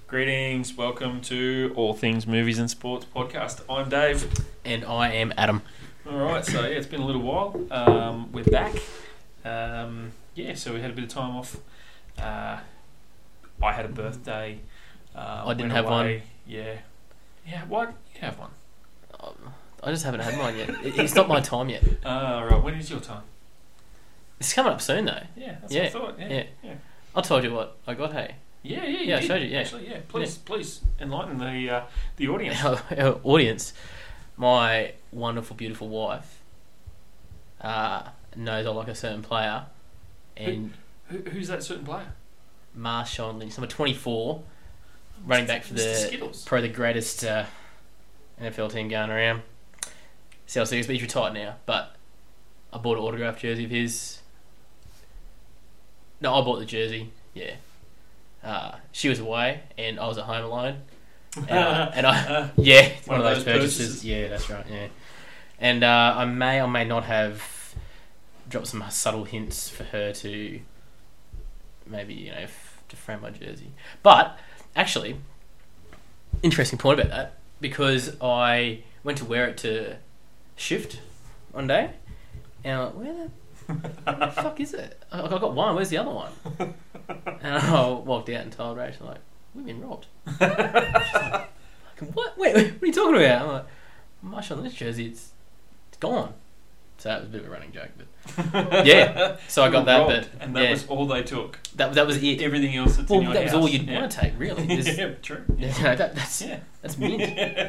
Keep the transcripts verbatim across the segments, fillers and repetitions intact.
Greetings, welcome to All Things Movies and Sports podcast. I'm Dave. And I am Adam. Alright, so yeah, it's been a little while. Um, we're back. Um, yeah, so we had a bit of time off. Uh, I had a birthday. Uh, I didn't went have away. one. Yeah. Yeah, why didn't you have one? I just haven't had mine yet. It- It's not my time yet. Ah, right. When is your time? It's coming up soon though. Yeah, that's Yeah, what I thought. Yeah, yeah. yeah. I told you what I got, hey. Yeah, yeah, you Yeah, I did, showed you, yeah. Actually, yeah. Please, please enlighten the uh, the audience. Our, our audience, my wonderful, beautiful wife, uh, knows I like a certain player, and Who, who's that certain player? Marshawn Lynch, number twenty-four, running back for Mister the Skittles. probably the greatest uh, N F L team going around. Celtics, but he's retired now. But I bought an autographed jersey of his. No, I bought the jersey. Yeah. Uh, she was away, and I was at home alone. And I, and I yeah, it's one, of those, purchases. purchases. Yeah, that's right. Yeah, and uh, I may or may not have dropped some subtle hints for her to maybe you know f- to frame my jersey. But actually, interesting point about that because I went to wear it to shift one day, and I'm like, where the Where the fuck is it? I I got one. Where's the other one? And I walked out and told Rachel, like, we've been robbed. She's like, what? Wait, wait, what are you talking about? I'm like, mush on this jersey, it's it's gone. So that was a bit of a running joke, but yeah. So I got that, Robbed, but and that yeah, was all they took. that that was it. Everything else that's Well, in your that was house. all you'd yeah. want to take, really. There's- yeah, true. you know, that, that's Yeah. that's mint.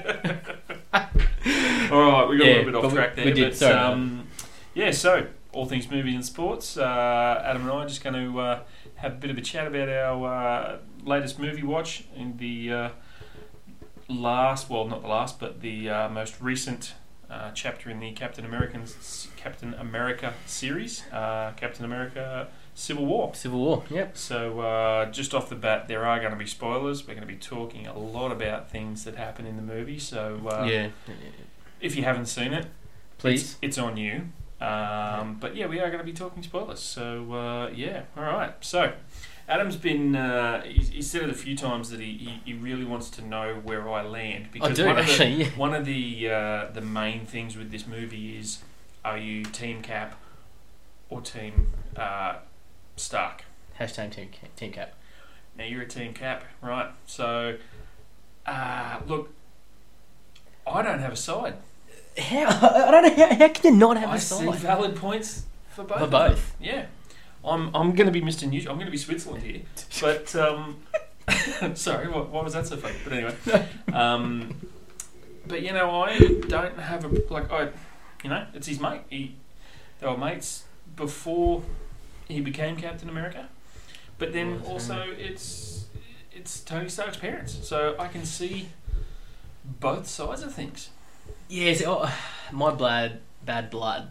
All right, we got Yeah, a little bit off but we- track there. we did, But, sorry about um, yeah, so all things movies and sports. Uh, Adam and I are just going to uh, have a bit of a chat about our uh, latest movie watch in the uh, last, well, not the last, but the uh, most recent uh, chapter in the Captain American Captain America series, uh, Captain America: Civil War. Civil War. Yep. So, uh, just off the bat, there are going to be spoilers. We're going to be talking a lot about things that happen in the movie. So, uh, yeah. if you haven't seen it, Please. it's, it's on you. Um, but yeah, we are going to be talking spoilers. So, uh, yeah, all right. So, Adam's been, uh, he's, he's said it a few times that he, he, he really wants to know where I land. I do, one actually. Of the, one of the, uh, the main things with this movie is, are you Team Cap or Team uh, Stark? Hashtag team, team cap. Now you're a Team Cap, right? So, uh, look, I don't have a side. How? I don't know. How, how can you not have I a see side? valid points for both. For of them. both. Yeah, I'm I'm going to be Mister Neutral. I'm going to be Switzerland here. But um, sorry, what, what was that so funny? But anyway, um, but you know, I don't have a like I, you know, it's his mate. He they were mates before he became Captain America. But then Well, also it's it's Tony Stark's parents, so I can see both sides of things. Yes, oh, my blood, bad blood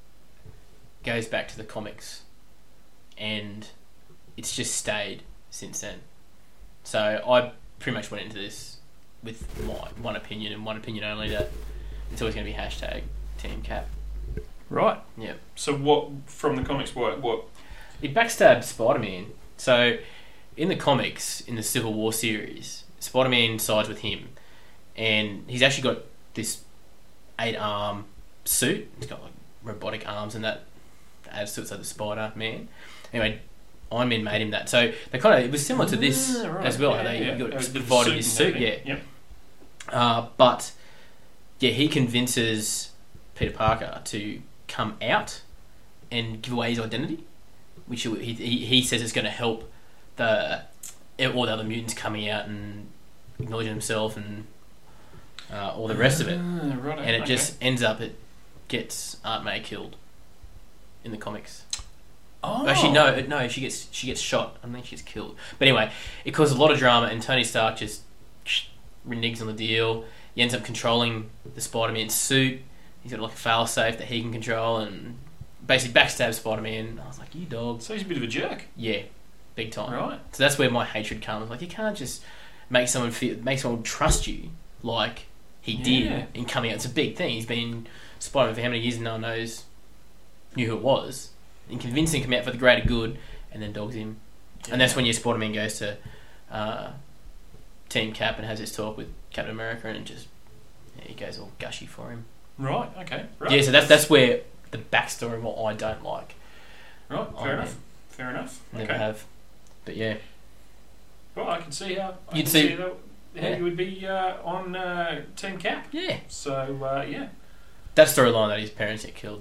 goes back to the comics, and it's just stayed since then. So I pretty much went into this with my one opinion and one opinion only, that it's always going to be hashtag Team Cap. Right. Yeah. So what from the comics? What what? He backstabbed Spider-Man. So in the comics, in the Civil War series, Spider-Man sides with him, and he's actually got this eight arm suit. He's got like robotic arms, and that adds to it, so the Spider Man. Anyway, Iron Man made him that. So they kind of it was similar to this Ah, right. as well. Yeah, they yeah. got Uh, the provided his and suit, yeah. everything. Yep. Uh, but yeah, he convinces Peter Parker to come out and give away his identity, which he he, he says is going to help the all the other mutants coming out and acknowledging himself and uh, all the rest of it. Ah, right. And it okay. just ends up it gets Aunt May killed in the comics. Oh. Actually, no, no, she gets she gets shot. I think she's killed. But anyway, it caused a lot of drama, and Tony Stark just reneges on the deal. He ends up controlling the Spider-Man suit. He's got like a fail-safe that he can control, and basically backstabs Spider-Man. I was like, you dog. So he's a bit of a jerk. Yeah, big time. Right. So that's where my hatred comes. Like, you can't just make someone feel, make someone trust you like he Yeah. did in coming out. It's a big thing. He's been Spider-Man for how many years, and no one knows knew who it was. And convincing him to come out for the greater good, and then dogs him. Yeah. And that's when your Spider-Man goes to uh, Team Cap and has his talk with Captain America, and just yeah, he goes all gushy for him. Right. Okay. Right. Yeah, so that's that's where the backstory of what I don't like. Right. Fair Iron enough. Man. Fair enough. Never okay. have. But yeah. Well, I can see how I You'd can see- see that, how yeah. you would be uh, on uh, Team Cap. Yeah. So uh, yeah. That storyline that his parents get killed.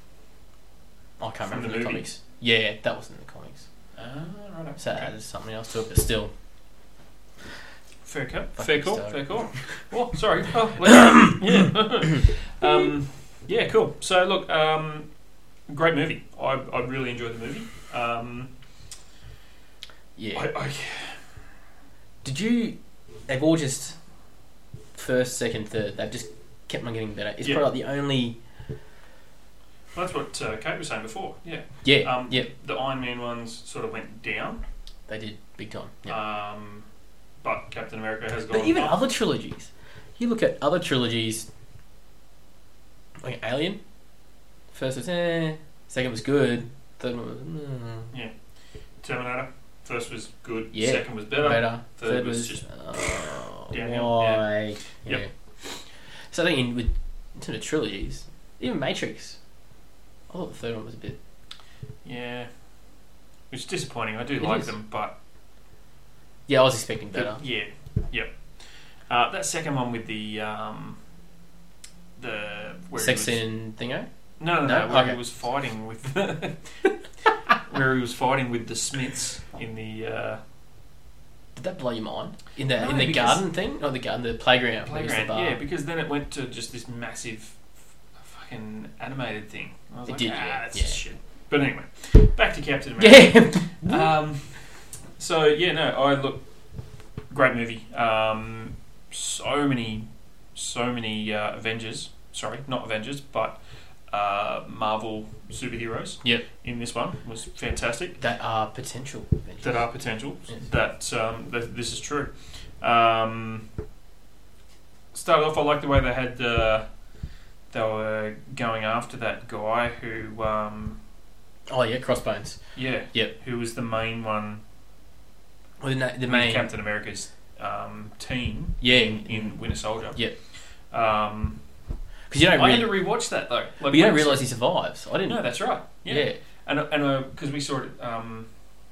I can't From remember the the, movie? comics. Yeah, that wasn't in the comics. Ah, right. So okay. that added something else to it, but still. Fair call. Fucking Fair call. stoked. Fair call. Oh, sorry. Oh, let- yeah. um, yeah. Cool. So look, um, great movie. I I really enjoyed the movie. Um, Yeah. I, I, Did you? They've all just first, second, third. They've just kept on getting better. It's Yeah. probably like the only. that's what uh, Kate was saying before. Yeah. Yeah. Um, yeah. The Iron Man ones sort of went down. They did big time. Yeah. Um, but Captain America has gone But even up. other trilogies, you look at other trilogies, like Alien. First was eh, second was good, third one was mm, Terminator. First was good. Yeah. Second was better. better. Third Third, was was, just oh, downhill, why? yeah. Yeah. So I think in, with in terms of trilogies, even Matrix, I thought the third one was a bit. Yeah. Which is disappointing. I do It like is. them, but Yeah, I was expecting the- better. yeah, yep. Uh, that second one with the um, the where Sex he was, scene and thingo. No, no, no. No? Where Okay. he was fighting with where he was fighting with the Smiths in the uh, Did that blow your mind in the No, in the because- garden thing? Not the garden, the playground. where it's the playground. bar. Yeah, because then it went to just this massive f- fucking animated thing. I was It like, did, ah, yeah, that's yeah. just shit. But anyway, back to Captain America. Yeah. Um, so yeah, no, I look great movie. Um, so many, so many uh, Avengers. Sorry, not Avengers, but uh, Marvel superheroes. Yep. In this one was fantastic. That are potential. Avengers. That are potential. Yes. That um, that this is true. Um, started off, I like the way they had. Uh, they were going after that guy who. Um, Oh yeah, Crossbones. yeah. Yep. Who was the main one? Well, the, na- the with main. Captain America's um, team Yeah. in, in Winter Soldier. Yep. Um, Because you don't I really. had to rewatch that though. Like, But you don't when- realise he survives. I didn't. No, that's right. Yeah, Yeah. and and because we saw it. Um,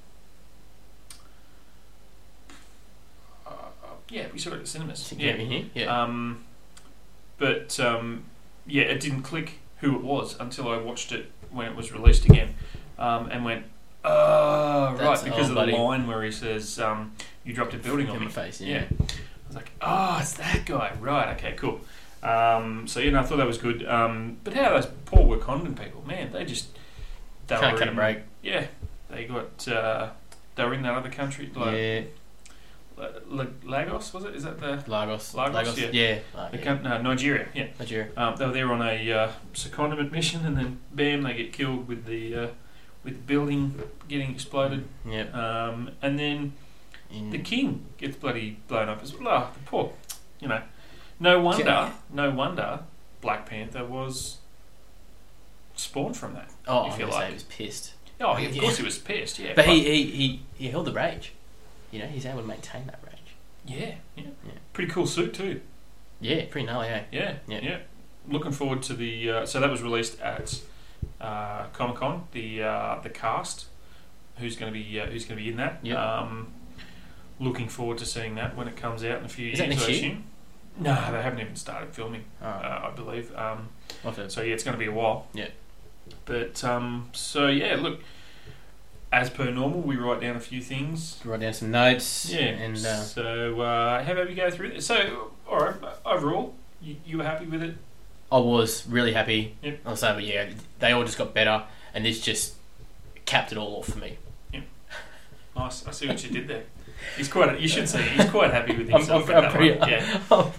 uh, yeah, we saw it at the cinemas. Yeah. Yeah. Here. Yeah. Um, but um, yeah, it didn't click who it was until I watched it when it was released again, um, and went, oh right, That's- because oh, of buddy. the line where he says, um, "You dropped a building on in me." my face. Yeah. Yeah. I was like, oh, it's that guy. Right, okay, cool. Um, so, yeah, no, I thought that was good. Um, but how those poor Wakandan people, man, they just... They Can't were cut a in- break. Yeah, they got... Uh, they were in that other country, like Yeah. La- La- Lagos, was it? Is that the... Lagos. Lagos, yeah. Yeah. Like, the yeah. coun- no, Nigeria, yeah. Nigeria. Um, they were there on a uh, secondment mission, and then, bam, they get killed with the... Uh, with the building getting exploded. Yep. Um, and then... In, The king gets bloody blown up as well. Oh, the poor, you know. No wonder, Yeah. no wonder Black Panther was spawned from that. oh, I if was you gonna say like. he was pissed. Oh, of Yeah. course he was pissed, yeah. But he, he, he, he held the rage. You know, he's able to maintain that rage. yeah, yeah, Yeah. pretty cool suit too. Yeah, pretty gnarly, eh? Yeah, Yeah. yeah. Looking forward to the. Uh, so that was released at uh, Comic Con. The uh, the cast, who's going to be uh, who's going to be in that. Yep. Um, looking forward to seeing that when it comes out in a few Is years. that next I year? assume. No, they haven't even started filming. Alright. Uh, I believe. Um, I'll have to- so yeah, it's going to be a while. Yeah. But um, so yeah, look. As per normal, we write down a few things. write down some notes. Yeah. And uh, so uh, how about we go through this? So all right, overall, you, you were happy with it? I was really happy. Yep. I'll say, but yeah, they all just got better, and this just capped it all off for me. Nice. I see what you did there. He's quite. You should see. He's quite happy with I'm, himself. I'm, at I'm that pretty, one. Yeah.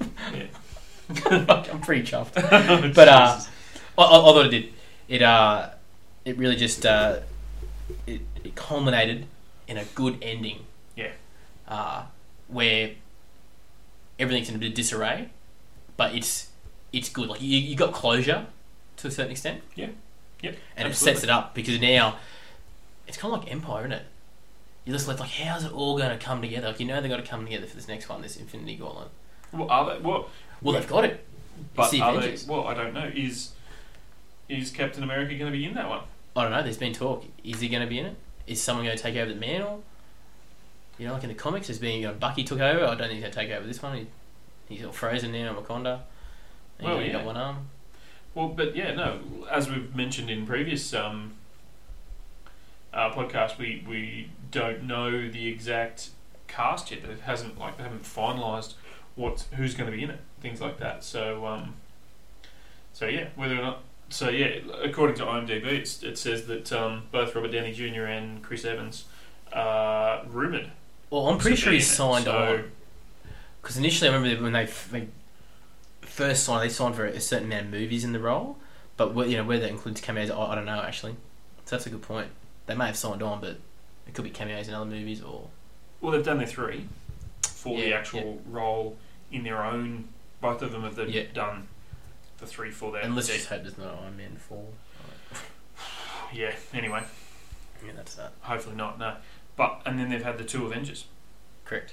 I'm pretty chuffed. But uh, I, I, I thought it did. It uh, it really just uh, it, it culminated in a good ending. Yeah. Uh, where everything's in a bit of disarray, but it's it's good. Like you, you got closure to a certain extent. Yeah. Yep. And absolutely. it sets it up because now it's kind of like Empire, isn't it? you just like, like, how's it all going to come together? Like, you know they've got to come together for this next one, this Infinity Gauntlet. Well, are they? What? Well, they've got it. But It's the are they? Avengers. Well, I don't know. Is is Captain America going to be in that one? I don't know. There's been talk. Is he going to be in it? Is someone going to take over the mantle? You know, like in the comics, there's been, you know, Bucky took over. I don't think he's going to take over this one. He, he's all frozen now in Wakanda. And Well, he's yeah. got one arm. Well, but yeah, no. As we've mentioned in previous um, uh, podcasts, we we don't know the exact cast yet. It hasn't like they haven't finalised what who's going to be in it, things like that. So um, so yeah, whether or not. So yeah, according to IMDb, it's, it says that um, both Robert Downey Junior and Chris Evans are rumoured. Well, I'm pretty to sure be he's in it. signed So- on. Because initially, I remember when they, they first signed, they signed for a certain amount of movies in the role. But whe- you know whether that includes cameos, I, I don't know actually. So that's a good point. They may have signed on, but it could be cameos in other movies or. Well, they've done their three for the Yeah, actual role in their own. Both of them have done Yeah. done the three for their. And let's their- just hope there's not Iron Man four. yeah. Anyway, Yeah, that's that. hopefully not. No, but and then they've had the two Avengers. Correct.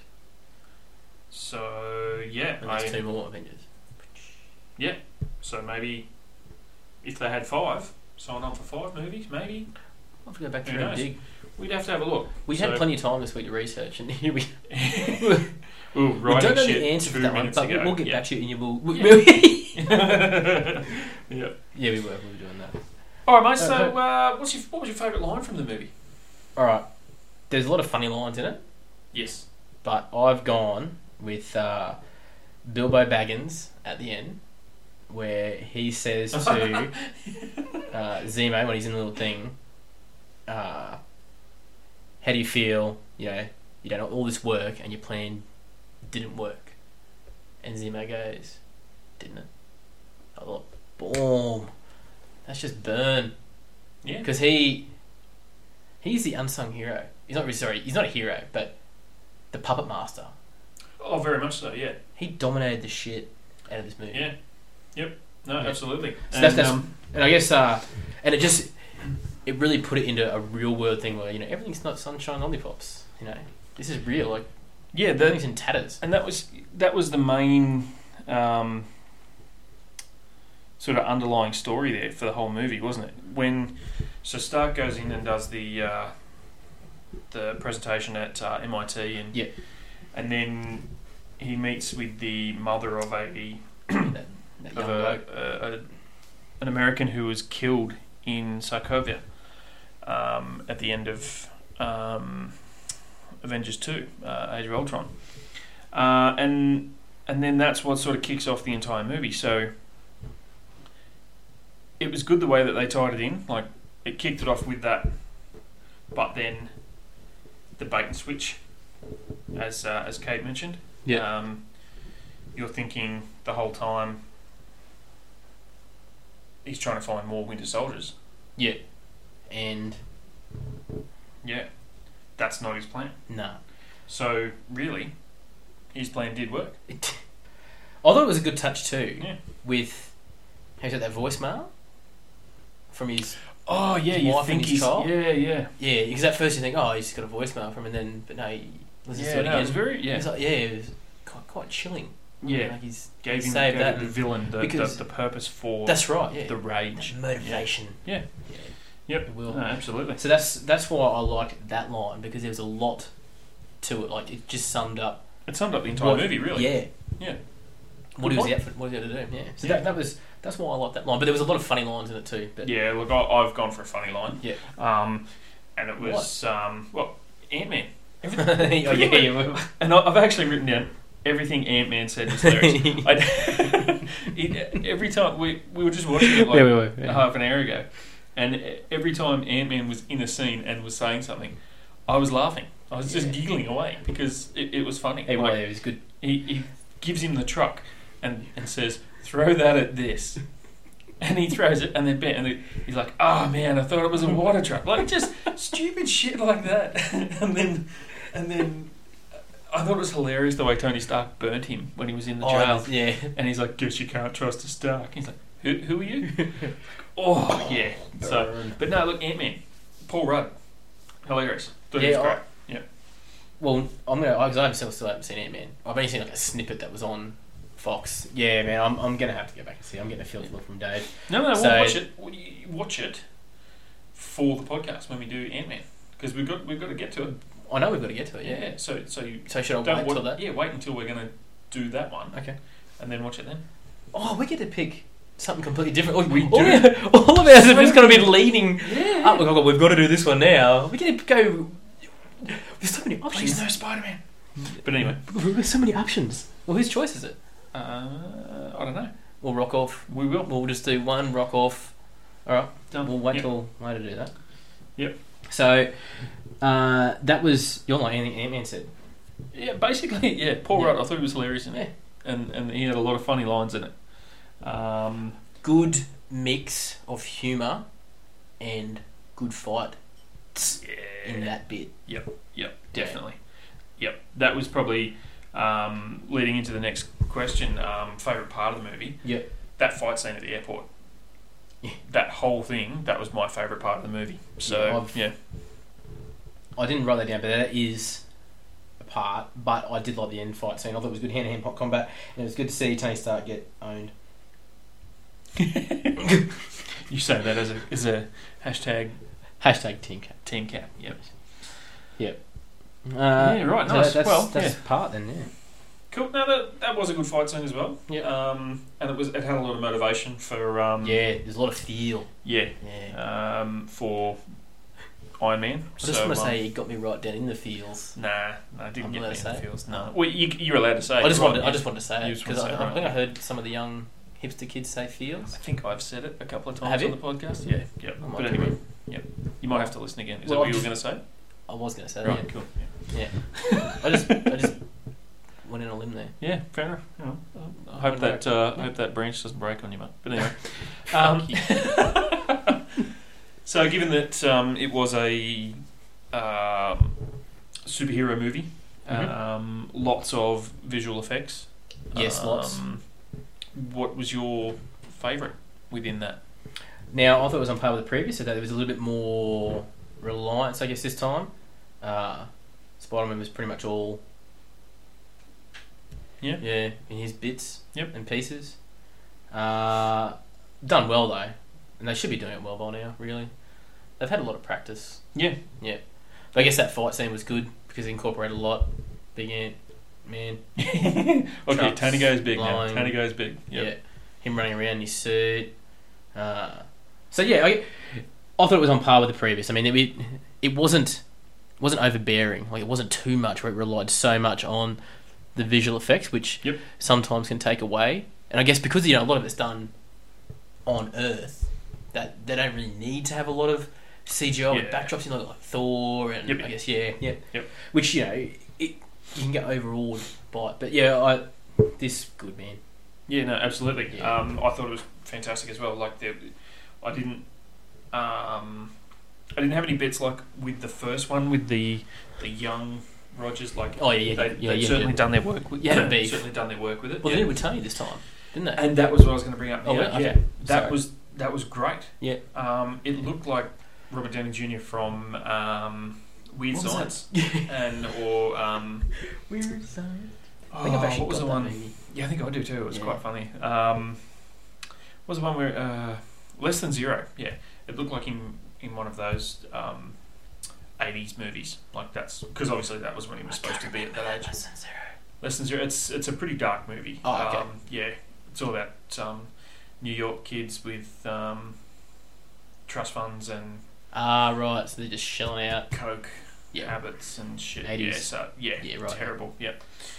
So yeah, And I, there's two more Avengers. yeah. So maybe if they had five, sign on for five movies. Maybe I'll have to go back Who through and knows? dig. we'd have to have a look. We So- had plenty of time this week to research, and here we. Ooh, we writing don't know shit the answer for two that one, minutes but ago. we'll get yeah. back to it, and you will. We, yeah. yeah, we were. We were doing that. All right, mate. So, Uh, uh, what's your what was your favourite line from the movie? All right. There's a lot of funny lines in it, Yes. but I've gone with uh, Bilbo Baggins at the end, where he says to uh, Zemo when he's in the little thing, uh, "How do you feel? You know, you done all this work and your plan didn't work." And Zemo goes, "Didn't it?" I thought, boom. That's just burn. Yeah. Because he, he's the unsung hero. He's not really sorry. He's not a hero, but the puppet master. Oh, very much so. Yeah. He dominated the shit out of this movie. Yeah. Yep. No, Yeah. absolutely. So and, that's, that's um, and I guess uh, and it just it really put it into a real world thing where you know everything's not sunshine lollipops. You know, this is real. Like yeah, everything's that, in tatters. and that was that was the main um, sort of underlying story there for the whole movie, wasn't it? When so Stark goes in and does the uh, the presentation at uh, M I T, and Yeah. and then he meets with the mother of a that, that of young a, bloke. a, a an American who was killed in Sokovia um, at the end of um, Avengers two, uh, Age of Ultron, uh, and and then that's what sort of kicks off the entire movie. So it was good the way that they tied it in, like it kicked it off with that, but then the bait and switch, as uh, as Kate mentioned. Yeah. Um, you're thinking the whole time he's trying to find more Winter Soldiers. Yeah. And Yeah. That's not his plan. nah. So, really, his plan did work. It, I thought it was a good touch too. Yeah. With how's that voicemail from his Oh, yeah, His you wife think and his he's... child? Yeah, yeah. yeah. Because at first you think oh he's just got a voicemail from him, and then but no he listens Yeah, to it no, again. it was very... Yeah. He's like, yeah, it was quite, quite chilling. Yeah. Like he's Gave he him saved gave that the and- villain the, the, because- the purpose for that's right. Yeah. the rage. That motivation. Yeah. Yeah. Yep. It will. No, absolutely. So that's that's why I liked that line because there was a lot to it. Like it just summed up. It summed up the entire what- movie, really. Yeah. Yeah. What Good he was point. out for, what he had to do. Yeah. So Yeah. that that was that's why I liked that line. But there was a lot of funny lines in it too. But Yeah, look, I, I've gone for a funny line. Yeah. Um, and it was, um, well, Ant-Man. oh, yeah, yeah. And I- I've actually written down everything Ant-Man said was hilarious. I, it, every time we we were just watching it like Yeah, we were, yeah. half an hour ago, and every time Ant-Man was in a scene and was saying something, I was laughing. I was just Yeah. giggling away because it, it was funny. Hey, Like, well, it was good. he, he gives him the truck and, and says, "Throw that at this." And he throws it, and then bam, and then he's like, "Oh man, I thought it was a water truck." Like just stupid shit like that. and then, and then, I thought it was hilarious the way Tony Stark burnt him when he was in the jail. Oh, yeah. And he's like, "Guess you can't trust a Stark." He's like, "Who, who are you?" oh yeah. So, Burn. but no, look, Ant-Man, Paul Rudd, hilarious. Thought he Yeah, was great. I- well, I'm gonna because I still still haven't seen Ant Man. I've only seen like a snippet that was on Fox. Yeah, man, I'm I'm gonna have to go back and see. I'm getting a feel for it from Dave. No, no, So- we'll watch it. Well, you Watch it for the podcast when we do Ant Man because we've got we've got to get to it. I know we've got to get to it. Yeah. Yeah. So so you So should I don't wait wa- till that? Yeah, wait until we're gonna do that one Okay. and then watch it then. Oh, we get to pick something completely different. Oh, We all, do. All of ours are just going to be leading Yeah. up. We've got, we've got to do this one now. We get to go. There's so many options. Please no Spider Man. But anyway, There's so many options. Well, whose choice is it? uh, I don't know. We'll rock off. We will. We'll just do one rock off. All right. Done. We'll wait Yep. till later to do that. Yep. So uh, that was you're like anything Ant-Man said. Yeah, basically, yeah. Paul Yeah. Rudd, I thought he was hilarious in it, Yeah. and and he had a lot of funny lines in it. Um, Good mix of humour and good fight yeah. in that bit. Yep, definitely. Yep, that was probably um, leading into the next question. Um, favorite part of the movie. Yep. That fight scene at the airport. Yeah. That whole thing. That was my favorite part of the movie. Yeah, So I've- yeah, I didn't write that down, but that is a part. But I did like the end fight scene. I thought it was good hand-to-hand combat, and it was good to see Tony Stark get owned. you say that as a as a hashtag Hashtag Team Cap. team cap. Yep. Uh, Yeah, right, so nice. That's, Well, that's yeah. part then, yeah. Cool. Now that that was a good fight scene as well. Yep. Um, and it was it had a lot of motivation for um. Yeah, there's a lot of feel. Yeah. Yeah. Um, for Iron Man. I just so, want to um, say he got me right down in the feels. Nah, no, it didn't I'm get me allowed in to the say it? fields. No. Oh. Well, you, you're allowed to say it. I just right, wanted, I yeah. just wanted to say You it just want because to I, say it, I right, think I yeah. heard some of the young hipster kids say feels. I think I've said it a couple of times Have on you? the podcast. Yeah, yeah. I might But do anyway, it. yep. You might have to listen again. Is Well, that what I'm you were just- going to say? I was going to say Right, that. cool. Yeah. yeah. I just, I just went in a limb there. Yeah, fair enough. You know, I hope Wouldn't that work. uh, I hope that branch doesn't break on you, mate. But anyway, Fuck um, so given that um, it was a um, superhero movie, Mhm. um, lots of visual effects. Yes, lots. Um, What was your favourite within that? Now, I thought it was on par with the previous, so that there was a little bit more reliance, I guess, this time. Uh, Spider-Man was pretty much all... Yeah. Yeah, in his bits Yep. and pieces. Uh, done well, though. And they should be doing it well by now, really. They've had a lot of practice. Yeah. Yeah. But I guess that fight scene was good, because it incorporated a lot. Big Ant, man. Okay, Trucks, Tony goes big flying. now. Tony goes big. Yep. Yeah, him running around in his suit. Uh, so yeah, I, I thought it was on par with the previous. I mean, it it wasn't wasn't overbearing. Like it wasn't too much where it relied so much on the visual effects, which Yep. sometimes can take away. And I guess because you know a lot of it's done on Earth, that they don't really need to have a lot of C G I with Yeah. backdrops. You know, like Thor and Yep. I guess yeah, yeah, Yep. which you know it, you can get overawed by it. But yeah, I this good man. Yeah, no, absolutely. Yeah. Um, I thought it was fantastic as well. Like, the, I didn't, um, I didn't have any bits like with the first one with the the young Rogers. Like, Oh yeah, yeah, they, yeah, they've yeah, certainly yeah. done their work. With, You had a beef. Certainly done their work with it. Well, yeah. they did with Tony this time, didn't they? And that was what I was going to bring up. Oh, yeah, okay. yeah. That Sorry. was that was great. Yeah. Um, it looked like Robert Downey Junior from um, Weird What was Science, that? and or um, Weird Science. oh, I think I've actually what was got the that one? movie. Yeah, I think I do too. It was Yeah. quite funny. Um, what was the one where uh, Less Than Zero? Yeah, it looked like in in one of those um, eighties movies. Like that's because obviously that was when he was supposed to be at that age. Less Than Zero. Less Than Zero. It's it's a pretty dark movie. Oh, okay. Um, yeah, it's all about um, New York kids with um, trust funds and Ah, right. So they're just shelling out. coke Yeah. habits and shit. eighties. Yeah, so yeah, Yeah, right. terrible. Yeah.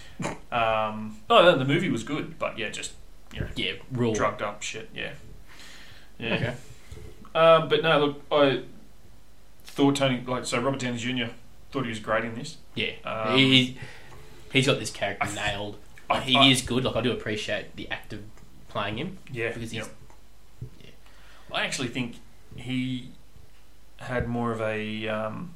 um, oh, no, the movie was good, but yeah, just you know, Yeah, raw. drugged up shit. Yeah. Yeah. Okay. Um, but no, look, I thought Tony, like, so Robert Downey Junior thought he was great in this. Yeah. Um, he, he's got this character I th- nailed. I- Like, he I- is good. Like I do appreciate the act of playing him Yeah, because he's. yeah. I actually think he had more of a um,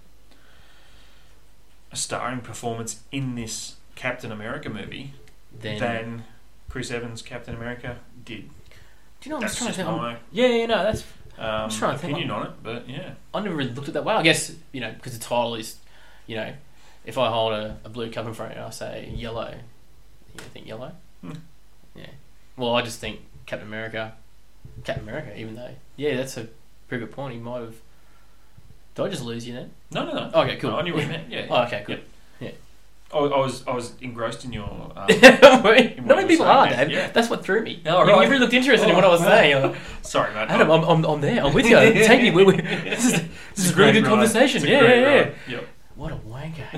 a starring performance in this Captain America movie Then, than Chris Evans' Captain America did. do you know? I'm That's just trying to just think. my Yeah, yeah, no, that's. um, just trying to think, opinion on it, but yeah. I never really looked at that way. I guess you know because the title is, you know, if I hold a, a blue cup in front of you, I say yellow. You think yellow? Hmm. Yeah. Well, I just think Captain America. Captain America, even though yeah, that's a pretty good point. He might have. Did I just lose you then? No, no, no. Okay, cool. No, I knew what you meant. Yeah. Oh, okay, cool. Yep. Yeah. I, I was I was engrossed in your. Um, Not many you were people saying are, there. Dave. Yeah. That's what threw me. Oh, you, right. you really looked interested Oh, in what I was well. saying. You're like, Sorry, mate. Adam, I'm, I'm, I'm there. I'm with you. Take me. We, we, this is, this is a really good conversation. Yeah, yeah, yeah. Yep. What a wanker.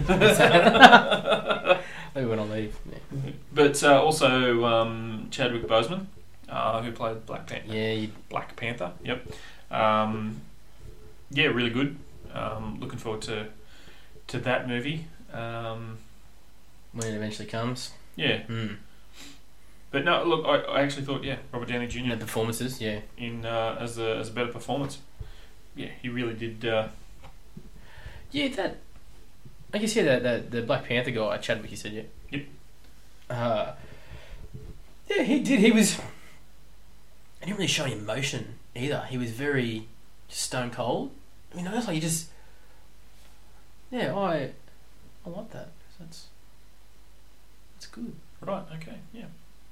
Maybe when I leave. Yeah, But uh, also um, Chadwick Boseman, uh, who played Black Panther. yeah you, Black Panther. Yep. Um, yeah, really good. Um, looking forward to to that movie. Um, when it eventually comes. yeah. Mm. But no, look, I, I actually thought, yeah, Robert Downey And Junior the performances, yeah. in uh, as a as a better performance. Yeah, he really did. Uh, Yeah, that. I guess, yeah, that, that, the Black Panther guy, Chadwick, you said, yeah? Yep. Uh, yeah, he did. He was. He didn't really show any emotion either. He was very stone cold. I mean, that's like he just. Yeah, I. I like that. That's. That's good. right. Okay. Yeah.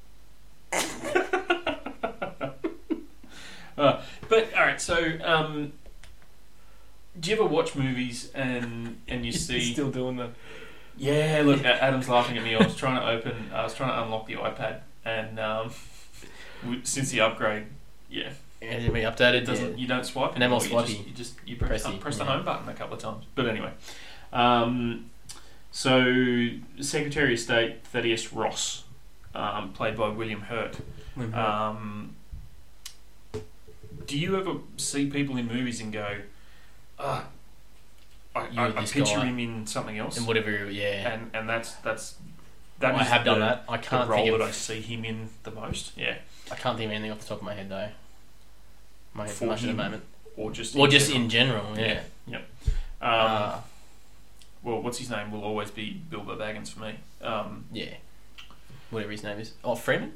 uh, but all right. So, um, do you ever watch movies and and you see? Still doing that. Yeah. Look, Adam's laughing at me. I was trying to open. I was trying to unlock the iPad, and um, w- since the upgrade, yeah, Yeah, did we update it it? doesn't. Yeah. You don't swipe No more anymore. You swipey. just you just you press Pressy, the, press the yeah. home button a couple of times. But anyway, um, so Secretary of State Thaddeus Ross, um, played by William Hurt. Mhm. Um, do you ever see people in movies and go, ah, I, You're I, I this picture guy. him in something else, and whatever, yeah. and and that's that's that I is have done the, that. I the can't role think that of. I see him in the most. Yeah, I can't think of anything off the top of my head though. My head For much at the him. moment. or just Or in just general. in general, yeah. Um, Uh, well, what's his name will always be Bilbo Baggins for me. Um, yeah. Whatever his name is. Oh, Freeman?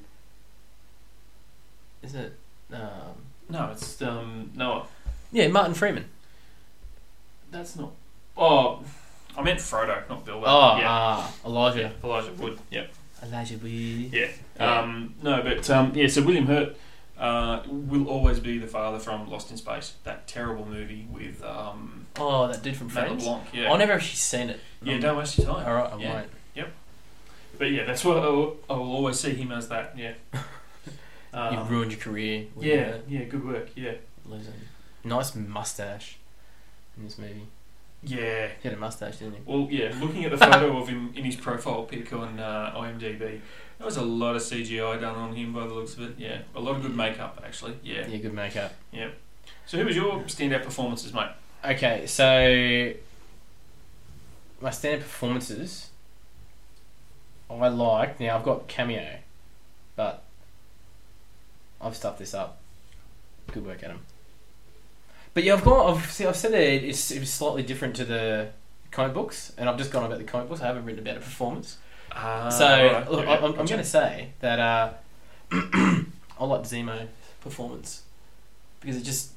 Isn't it? Um, no, it's um, Noah. yeah, Martin Freeman. That's not. Oh, I meant Frodo, not Bilbo. Oh, yeah. ah, Elijah. Yeah, Elijah Wood. Yeah. Elijah Wood. Yeah. Yeah. Um, no, but um, yeah. So William Hurt uh, will always be the father from Lost in Space, that terrible movie with um, Oh, that dude from Matt Friends? LeBlanc. Yeah. I've never actually seen it. yeah. Don't waste your time. Alright, I Yeah. won't. But yeah, that's what I will, I will always see him as. That. Yeah. Um, You've ruined your career. with Yeah. that. Yeah. Good work. Yeah. Losing. Nice mustache in this movie. Yeah. He had a mustache, didn't he? Well, yeah, looking at the photo of him in his profile pic on uh, IMDb, there was a lot of C G I done on him by the looks of it. Yeah, a lot of good makeup actually. Yeah. Yeah, good makeup. So, who was your standout performances, mate? Okay, so my standard performances I like. Now I've got cameo, but I've stuffed this up. Good work, Adam. But yeah, I've gone. I've see, I've said that it's, it's slightly different to the comic books, and I've just gone about the comic books. I haven't written about a performance. Uh, so right. look, Yeah, I, I'm, I'm gotcha. going to say that uh, I like Zemo's performance because it just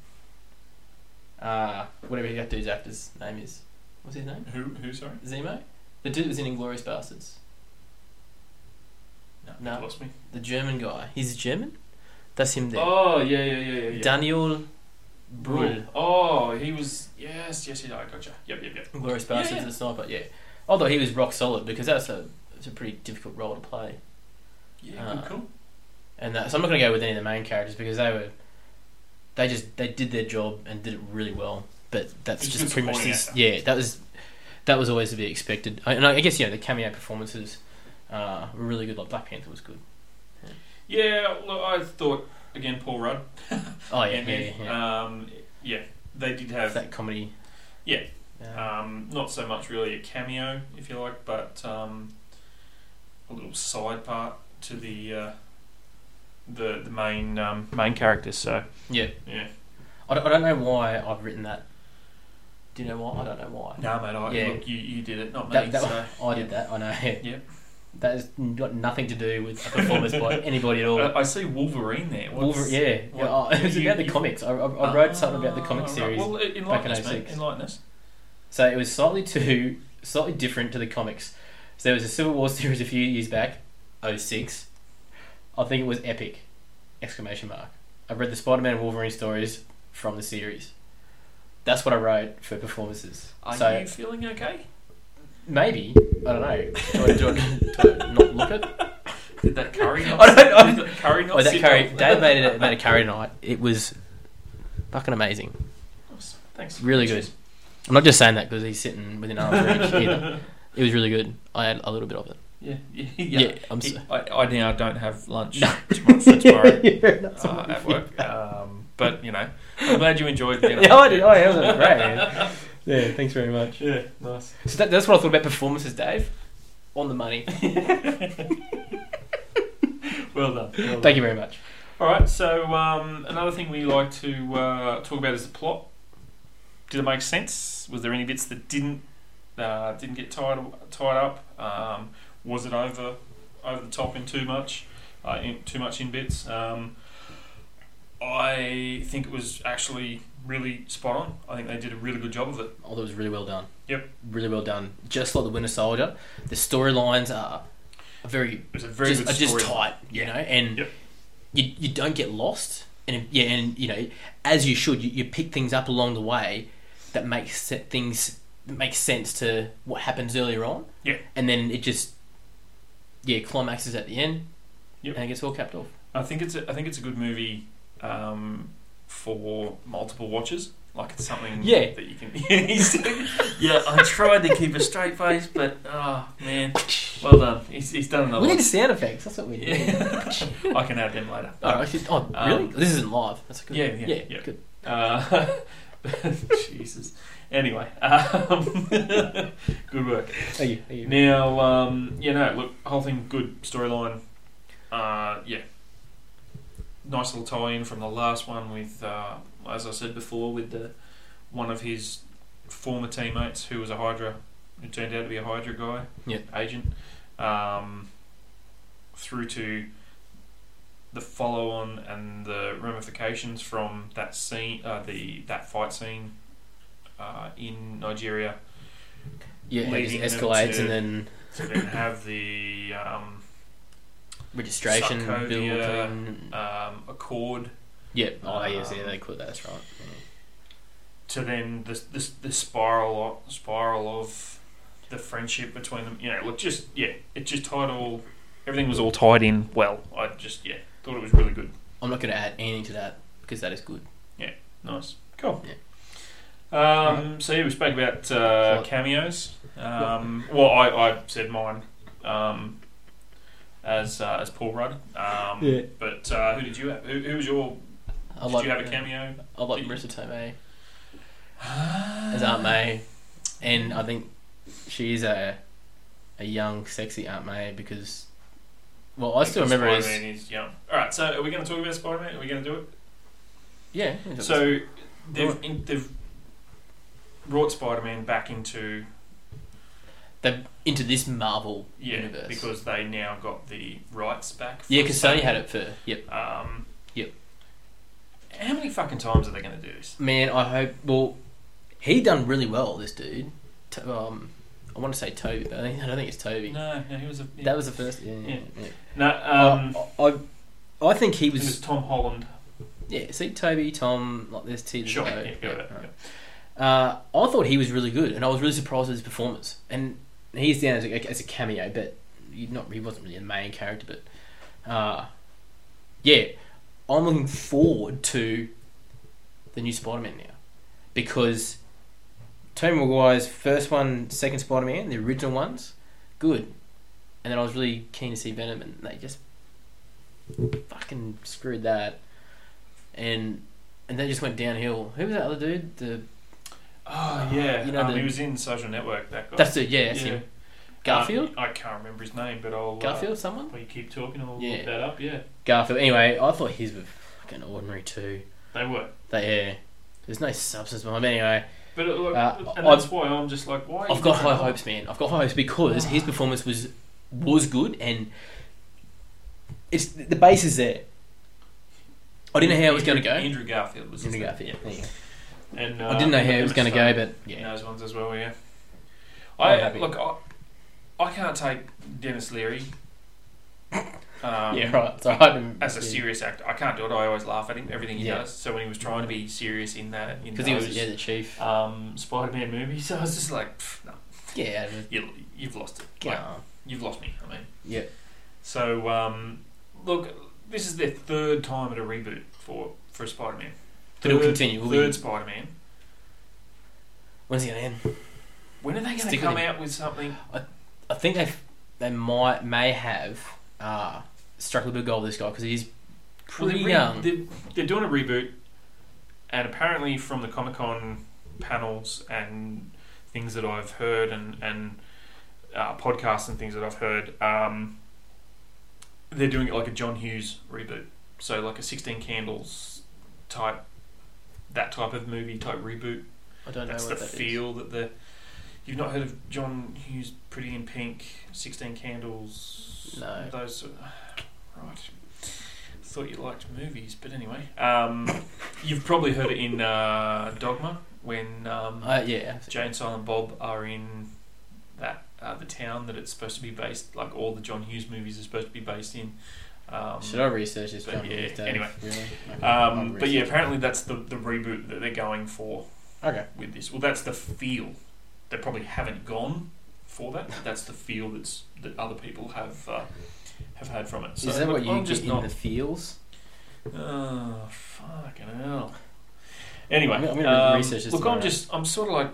uh, whatever that dude's actor's name is. What's his name? Who? Who? Sorry. Zemo? The dude that was in Inglourious Bastards. No, No. you've lost me. The German guy. He's German? That's him there. Oh yeah, yeah, yeah, yeah. yeah. Daniel Brühl. Oh, he was. Yes, yes, yeah. I gotcha. Yep, yep, yep. Inglourious Yeah, Bastards yeah. and the sniper, yeah. I thought he was rock solid because that's a it's a pretty difficult role to play. Yeah, Uh, good, cool. And that, so I'm not going to go with any of the main characters because they were they just they did their job and did it really well. But that's He's a just good pretty much supporting this, actor. yeah. That was that was always to be expected. I, and I guess you know the cameo performances uh, were really good. Like Black Panther was good. Yeah, look, I thought again, Paul Rudd. Oh yeah, Ant-Man. yeah, yeah. Um, yeah, they did have that comedy. Yeah. Uh, Um, not so much really a cameo, if you like, but um, a little side part to the uh, the the main um, main characters. So yeah. yeah, I don't, I don't know why I've written that. Do you know why? I don't know why. no, mate, I, Yeah. look, you you did it, not me. That, that, so. I did that. I know. Yep. That has got nothing to do with a performance by anybody at all. I, I see Wolverine there. What's, Wolverine, yeah, what- yeah. Oh, it was you- about the you- comics. I, I, I wrote something about the Ah, comic right. series. Well, back in enlighten us, oh mate. six. Enlighten us. So it was slightly too slightly different to the comics. So there was a Civil War series a few years back, oh six. I think it was epic! Exclamation mark. I read the Spider-Man and Wolverine stories from the series. That's what I wrote for performances. Are so, you feeling okay? Maybe. I don't know. Do I, do I, do I not look it? Did that curry not I don't, I, did that curry not oh, that sit curry, well? Dave made, it, made a curry tonight. It was fucking amazing. Thanks. Really good. I'm not just saying that because he's sitting within arm's reach either. It was really good. I had a little bit of it. Yeah, yeah, Yeah. yeah. I'm so, I, I now don't have lunch tomorrow, for tomorrow yeah, no, uh, at work. Um, but, you know, I'm glad you enjoyed the dinner. yeah, I did. Oh, yeah, that was great, man. Yeah, thanks very much. Yeah, nice. So that, that's what I thought about performances, Dave. On the money. Well done. Well done. Thank you very much. All right, so um, another thing we like to uh, talk about is the plot. Did it make sense? Was there any bits that didn't uh, didn't get tied tied up? Um, was it over over the top in too much? Uh, in, too much in bits? Um, I think it was actually really spot on. I think they did a really good job of it. Oh, that was really well done. Yep. Really well done. Just like the Winter Soldier, the storylines are very, It was a very just, good are just story. tight, you know, and Yep. you you don't get lost, and yeah, and you know, as you should, you, you pick things up along the way that makes set things that makes sense to what happens earlier on. Yeah. And then it just yeah climaxes at the end. Yep. And it gets all capped off. I think it's a, I think it's a good movie um, for multiple watches. Like it's something Yeah. that you can. Yeah, I tried to keep a straight face, but oh man, well done. He's, he's done another We one. need sound effects. That's what we need. Yeah. I can add them later. Oh, actually, oh really? Um, This isn't live. That's good. Yeah, yeah, yeah, yeah. good. Uh, Jesus. Anyway, um, good work. Thank you. Thank you. Now, um, yeah, no, look, whole thing good storyline. Uh, yeah, nice little tie-in from the last one with, uh, as I said before, with the one of his former teammates who was a Hydra, who turned out to be a Hydra guy, Yeah. agent, um, through to the follow-on and the ramifications from that scene, uh, the that fight scene uh, in Nigeria. Yeah, it leading just them escalates to- and then To then have the um, registration Sokovia, bill thing. um, Accord, Yeah. Oh, yes, yeah, um, they could. That's right. to then the the, the spiral of, spiral of the friendship between them. You know, look, just yeah, it just tied all. Everything was all tied in well. I just yeah thought it was really good. I'm not going to add anything to that because that is good. Nice, cool. Yeah. Um, so yeah, we spoke about uh, Plot. cameos. Um, well, I, I said mine um, as uh, as Paul Rudd. Um, Yeah. But uh, who did you have? Who, who was your? I Did like, you have a cameo? I like Did you- Marissa Tomei as Aunt May, and I think she is a a young, sexy Aunt May because, well, I still remember as Spider-Man is young. All right, so are we going to talk about Spider-Man? Are we going to do it? yeah. So they've in, they've brought Spider-Man back into they're into this Marvel yeah universe because they now got the rights back. for yeah, because Sony had Spider-Man. it for yep. Um, Yep. How many fucking times are they going to do this? Man, I hope. Well, he done really well. This dude. To, um, I want to say Toby, but I, think, I don't think it's Toby. No, no, he was a. Yeah. That was the first. Yeah, yeah. Yeah. yeah. No, um, I, I, I think he it was. was Tom Holland. Yeah, see Toby, Tom, like there's two. Sure, there's no- yeah, go with that, right. yeah. Uh, I thought he was really good, and I was really surprised with his performance. And he's down as a, as a cameo, but he not he wasn't really a main character. But uh, yeah, I'm looking forward to the new Spider-Man now because Tobey Maguire's first one, second Spider-Man, the original ones, good, and then I was really keen to see Venom, and they just fucking screwed that, and and they just went downhill. Who was that other dude? The Oh yeah, You know um, the- he was in Social Network. That guy. that's it. Yeah, that's Yeah. him. Garfield. Um, I can't remember his name, but I'll. Garfield, Uh, someone. while you keep talking, I'll Yeah. look that up. Yeah, Garfield. Anyway, I thought his were fucking ordinary too. they were. They yeah. There's no substance behind them. Anyway, But uh, look, Uh, and I- that's why I'm just like, why? Are you I've got doing high that? hopes, man. I've got high hopes because his performance was was good, and it's the base is there. I didn't know how it was going to Andrew- go. Andrew Garfield was. his Andrew name. Garfield. Yeah. There you go. And uh, I didn't know how it was Emma going to go, Stone but in yeah. those ones as well. Yeah, I I'm happy. look. I, I can't take Dennis Leary. Um, yeah, right. So I didn't, as a yeah. serious actor, I can't do it. I always laugh at him, everything he Yeah. does. So when he was trying to be serious in that, in Because those he was yeah the chief. um, Spider-Man movies, I was just like, pff, no, Yeah. you, you've lost it. Get Like, on. you've lost me. I mean, Yeah. so um, look, this is their third time at a reboot for for Spider-Man. But it'll Third- continue. Will Third we- Spider-Man. When's it gonna end? When are they going to Stick with come him. out with something? I think they they might may have uh, struck a little bit of gold with this guy because he's pretty Well, they're, young. They're, they're doing a reboot, and apparently from the Comic Con panels and things that I've heard and and uh, podcasts and things that I've heard, um, they're doing it like a John Hughes reboot. So like a sixteen Candles type, that type of movie type reboot. I don't know That's what the that is. feel that the. You've not heard of John Hughes' Pretty in Pink, sixteen Candles? No. Those sort of, right. Thought you liked movies, but anyway. Um, you've probably heard it in uh, Dogma when um, Uh, yeah. Jay and Silent Bob are in that uh, the town that it's supposed to be based. Like all the John Hughes movies are supposed to be based in. Um, Should I research this? but John yeah, Hughes, Dave? anyway. Really? Okay, Um, I'll but yeah, research apparently that's the the reboot that they're going for. it. Okay. With this. Well, that's the feel. They probably haven't gone for that. That's the feel that's that other people have uh, have had from it. So, is that look, what you I'm get just in not, the feels? Oh, fucking hell. Anyway, I'm gonna- I'm gonna um, research this look, tomorrow. I'm just, I'm sort of like,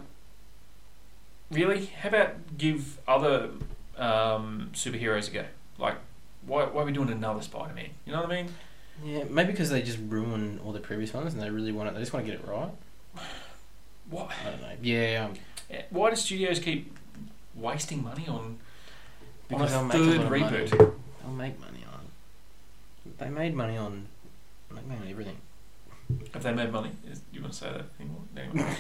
really? How about give other um, superheroes a go? Like, why, why are we doing another Spider-Man? You know what I mean? Yeah, maybe because they just ruin all the previous ones and they really want it. They just want to get it right. What? I don't know. Yeah. Um, Why do studios keep wasting money on, because on they'll a make a third lot of reboot? money. They'll make money on it. They made money on. They made money on everything. Have they made money? Is, do you want to say that anymore?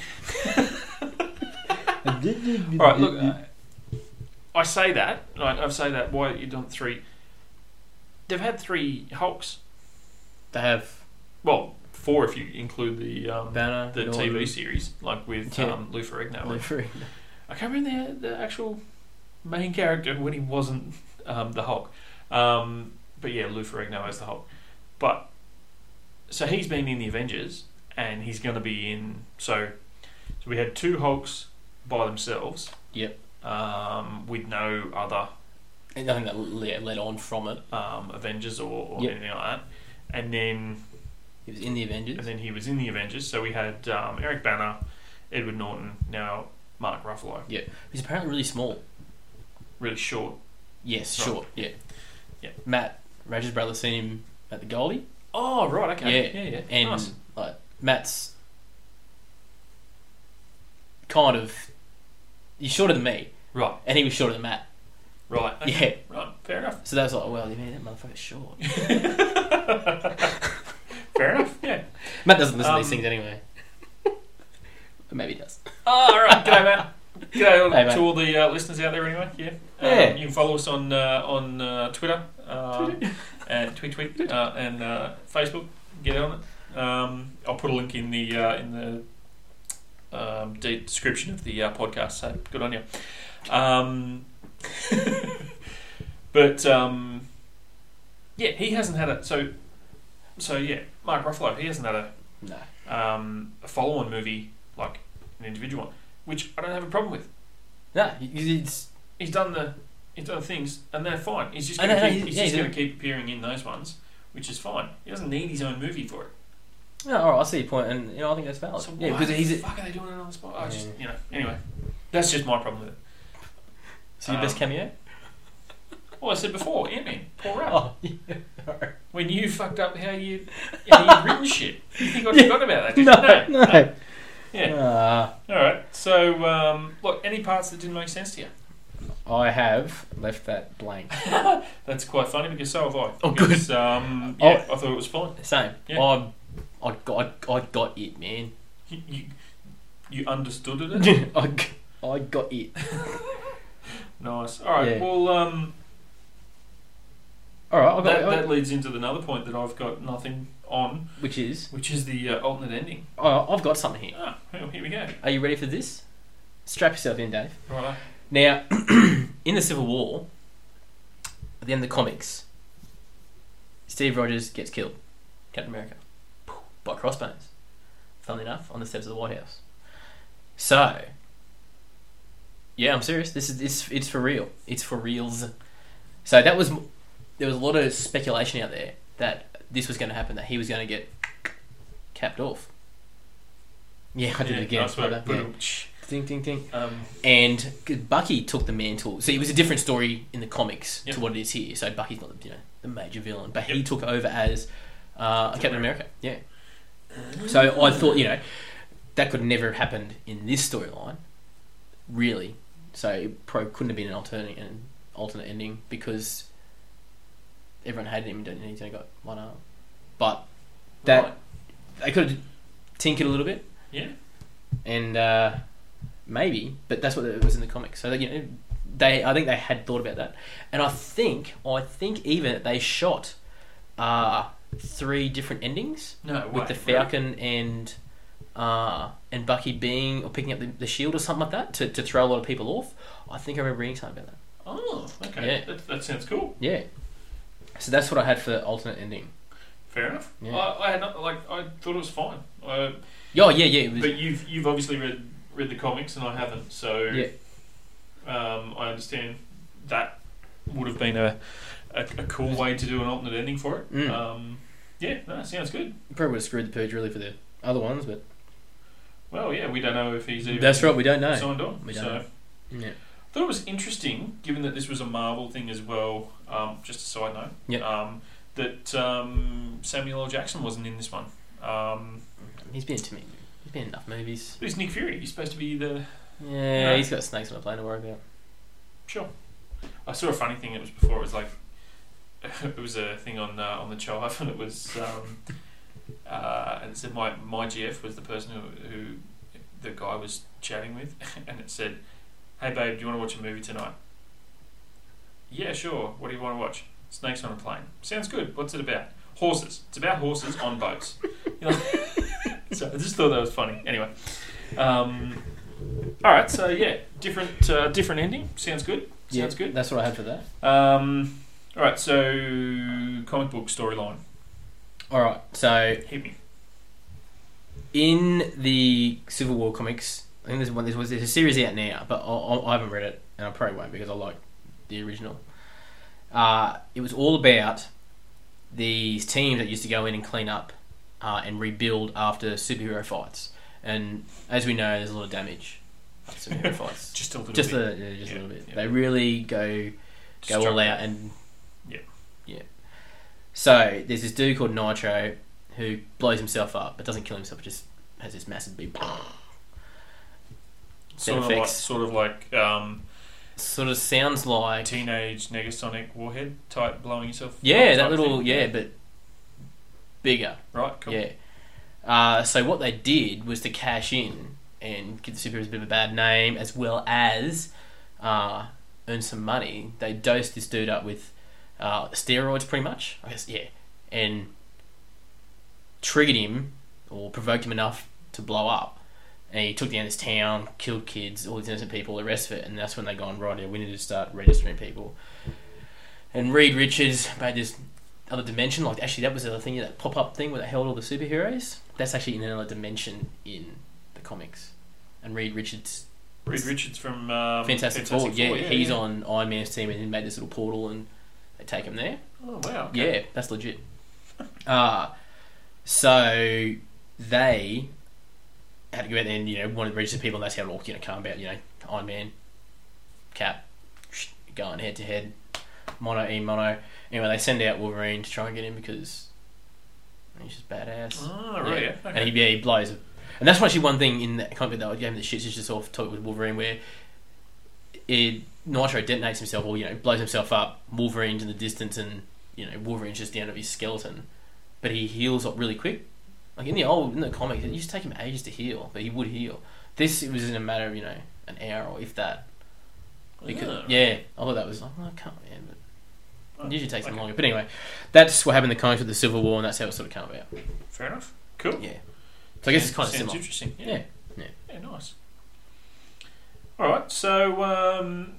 Anyway. All right, look, uh, I say that. Right, I say that. Why you done three? They've had three Hulks. They have Well, four if you include the um, Banner, the Norton, T V series, like with Yeah. um, Lou Ferrigno. Lou Ferrigno. I can't remember the, the actual main character when he wasn't um, the Hulk. Um, but yeah, Lou Ferrigno as the Hulk. But so he's been in the Avengers, and he's going to be in. So, so we had two Hulks by themselves. Yep. Um, with no other And nothing that led, led on from it. um, Avengers or, or Yep. anything like that. And then He was in the Avengers. and then he was in the Avengers. So we had um, Eric Banner, Edward Norton, now Mark Ruffalo. Yeah. He's apparently really small. Really short. Yes, Right. short. Yeah. Yeah. Matt, Rage's brother, seen him at the Goldie. Oh, right, okay. Yeah. Yeah, yeah. And Nice. like Matt's kind of he's shorter than me, Right, and he was shorter than Matt. right. Okay. Yeah. Right, fair enough. So that was like, well, you mean that motherfucker's short. Fair enough, yeah. Matt doesn't listen to these Um, things anyway. But maybe he does. Oh, alright. G'day, Matt. G'day all, Hey, mate. to all the uh, listeners out there anyway, yeah. Yeah. Um, you can follow us on uh, on uh, Twitter, uh, and tweet tweet, uh, and uh, Facebook. Get on it. Um, I'll put a link in the uh, in the um, de- description of the uh, podcast. So good on you. Um, but um, yeah, he hasn't had a so so yeah. Mark Ruffalo, he hasn't had a No. um, a follow-on movie like an individual one, which I don't have a problem with. No, he- it's He's done the he's done the things, and they're fine. He's just I going know, to no, keep, he's- he's yeah, just he's going to keep appearing in those ones, which is fine. He doesn't need his own movie for it. no. All right, I see your point, and you know I think that's valid. So yeah, why because the he's a, fuck are they doing it on the spot? I just Yeah. you know anyway. That's just my problem with it. so your best um, cameo. Well, I said before, Ant-Man, Paul Rudd. Oh, yeah. Alright. When you fucked up how you how you'd written shit, you think I forgot about that? Did you? No, no. Yeah. Ah. All right. So um, look, any parts that didn't make sense to you? I have left that blank. That's quite funny because so have I. Oh, good. Because, Um, yeah, Oh. I thought it was fine. Same. Yeah. I, I got, I, I got it, man. You, you, you understood it. I, g- I got it. Nice. All right. Yeah. Well, um, All right, I got that, I- that leads into another point that I've got nothing on, which is, which is the uh, alternate ending. oh, I've got something here. Ah, well, here we go. Are you ready for this? Strap yourself in, Dave. Right. Now, in the Civil War, at the end of the comics, Steve Rogers gets killed, Captain America, by crossbones. Funnily enough, on the steps of the White House. So, yeah, I'm serious. This is it's it's for real. It's for reals. So that was there was a lot of speculation out there that this was going to happen, that he was going to get capped off. Yeah, I did Yeah, it again. nice work. Like that, yeah. Ding, ding, ding. Um, And Bucky took the mantle. So it was a different story in the comics Yep. to what it is here. So Bucky's not the, you know, the major villain, but he Yep. took over as uh, Captain America. Yeah. So I thought, you know, that could never have happened in this storyline, really. So it probably couldn't have been an alternate an alternate ending because everyone hated him and he's only got one arm. But that Right. they could have tinkered a little bit. Yeah. And uh, maybe, but that's what it was in the comics. So you know, they I think they had thought about that, and I think I think even they shot uh, three different endings No with way, the really? Falcon and uh, and Bucky being or picking up the, the shield or something like that to, to throw a lot of people off. I think I remember reading something about that. Oh, okay. Yeah. That, that sounds cool. Yeah. So that's what I had for the alternate ending. Fair enough. Yeah. I, I had not, like I thought it was fine. I, Oh yeah, yeah. It was, but you've you've obviously read read the comics and I haven't, so yeah. um, I understand that would have been a, a a cool way to do an alternate ending for it. Mm. Um, yeah, no, sounds good. Probably would have screwed the purge really for the other ones, but Well, yeah, we don't know if he's even that's right. We don't know. signed on. We don't so know. Yeah. I thought it was interesting, given that this was a Marvel thing as well. Um, just a side note. Yeah. Um, that um, Samuel L. Jackson wasn't in this one. Um, He's been to me. He's been in enough movies. but he's Nick Fury. He's supposed to be the Yeah, No. he's got snakes on a plane to worry about. sure. I saw a funny thing. It was before. It was like it was a thing on uh, on the Chive, and it was um, uh, and it said my my G F was the person who who the guy was chatting with, and it said, "Hey babe, do you want to watch a movie tonight?" Yeah, sure. What do you want to watch? Snakes on a plane. Sounds good. What's it about? Horses. It's about horses on boats. You know? So I just thought that was funny. Anyway, um, all right. So yeah, different uh, different ending. Sounds good. Sounds good. That's what I had for that. Um, all right. So comic book storyline. All right. So Hit me. in the Civil War comics, I think there's one. There's, there's a series out now, but I, I haven't read it, and I probably won't because I like the original. Uh, it was all about these teams that used to go in and clean up uh, and rebuild after superhero fights. And as we know, there's a lot of damage after superhero fights. Just a little Just bit. a yeah, just Yeah, a little bit. yeah. They really go go all Struggle. out and Yeah. yeah. So there's this dude called Nitro who blows himself up, but doesn't kill himself. Just has this massive big Sort of like, effects. sort of like um, sort of sounds like teenage Negasonic warhead type blowing yourself. yeah, up that type little thing. yeah, but bigger. Right. Cool. Yeah. Uh, so what they did was to cash in and give the superheroes a bit of a bad name, as well as uh, earn some money. They dosed this dude up with uh, steroids, pretty much. I guess yeah, and triggered him or provoked him enough to blow up. And he took down this town, killed kids, all these innocent people, the rest of it. And that's when they gone right. Yeah, we need to start registering people. And Reed Richards made this other dimension. Like actually, that was the thing, that pop up thing where they held all the superheroes. That's actually in another dimension in the comics. And Reed Richards, Reed Richards from um, Fantastic, Four, yeah, yeah, he's yeah. on Iron Man's team and he made this little portal and they take him there. Oh wow. Okay. Yeah, that's legit. Uh, so they had to go out there and, you know, wanted to register people, and that's how it all, you know, come about, you know, Iron Man, Cap, going head to head, mono, e mono. Anyway, they send out Wolverine to try and get him because he's just badass. Oh right. Yeah. Okay. And he, yeah, he blows it. And that's actually one thing in that comic that I gave him the shits is just off talk with Wolverine where it, Nitro detonates himself or, you know, blows himself up, Wolverine's in the distance and, you know, Wolverine's just down to his skeleton. But he heals up really quick. Like in the old, in the comics, it used to take him ages to heal, but he would heal. This, it was in a matter of, you know, an hour or if that. Because, Oh. yeah, I thought that was like, oh, I can't, man, but Oh, it usually takes them okay. longer. But anyway, that's what happened in the comics with the Civil War, and that's how it sort of came about. Fair enough. Cool. Yeah. So I guess it's kind of Sounds similar. interesting. Yeah. Yeah, yeah. Yeah. Nice. All right. So um,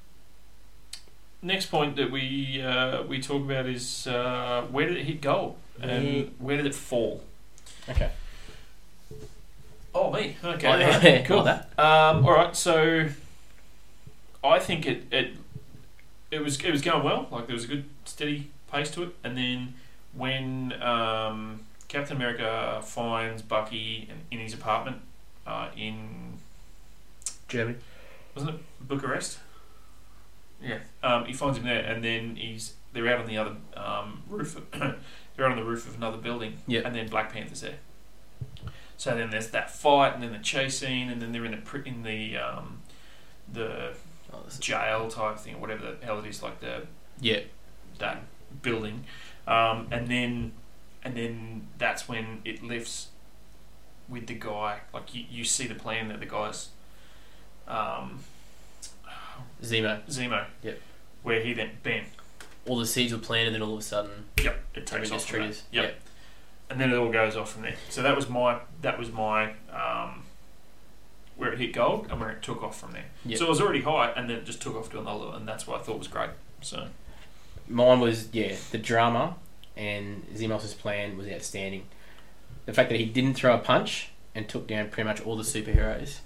next point that we uh, we talk about is uh, where did it hit gold and Yeah. where did it fall? Okay. Oh, me. Okay. Oh, right, yeah, cool. like that. Um, all right. So I think it, it it was it was going well. Like there was a good steady pace to it, and then when um, Captain America finds Bucky in, in his apartment uh, in Germany. wasn't it Bucharest? Yeah. Um, he finds him there, and then he's they're out on the other um, roof. Of they're out on the roof of another building, Yep. and then Black Panther's there. So then there's that fight, and then the chase scene, and then they're in the pr- in the um, the Oh, this is- jail type thing, or whatever the hell it is, like the yeah. that building, um, and then and then that's when it lifts with the guy. Like you, you see the plan that the guy's um, Zemo. Zemo, Yep. where he then bam, All the seeds were planted, and then all of a sudden, yep, it takes everything off just from that. triggers. Yep. And then it all goes off from there. So that was my that was my um, where it hit gold and where it took off from there. Yep. So it was already high, and then it just took off to another, and that's what I thought was great. So Mine was, yeah, the drama and Zemos' plan was outstanding. The fact that he didn't throw a punch and took down pretty much all the superheroes.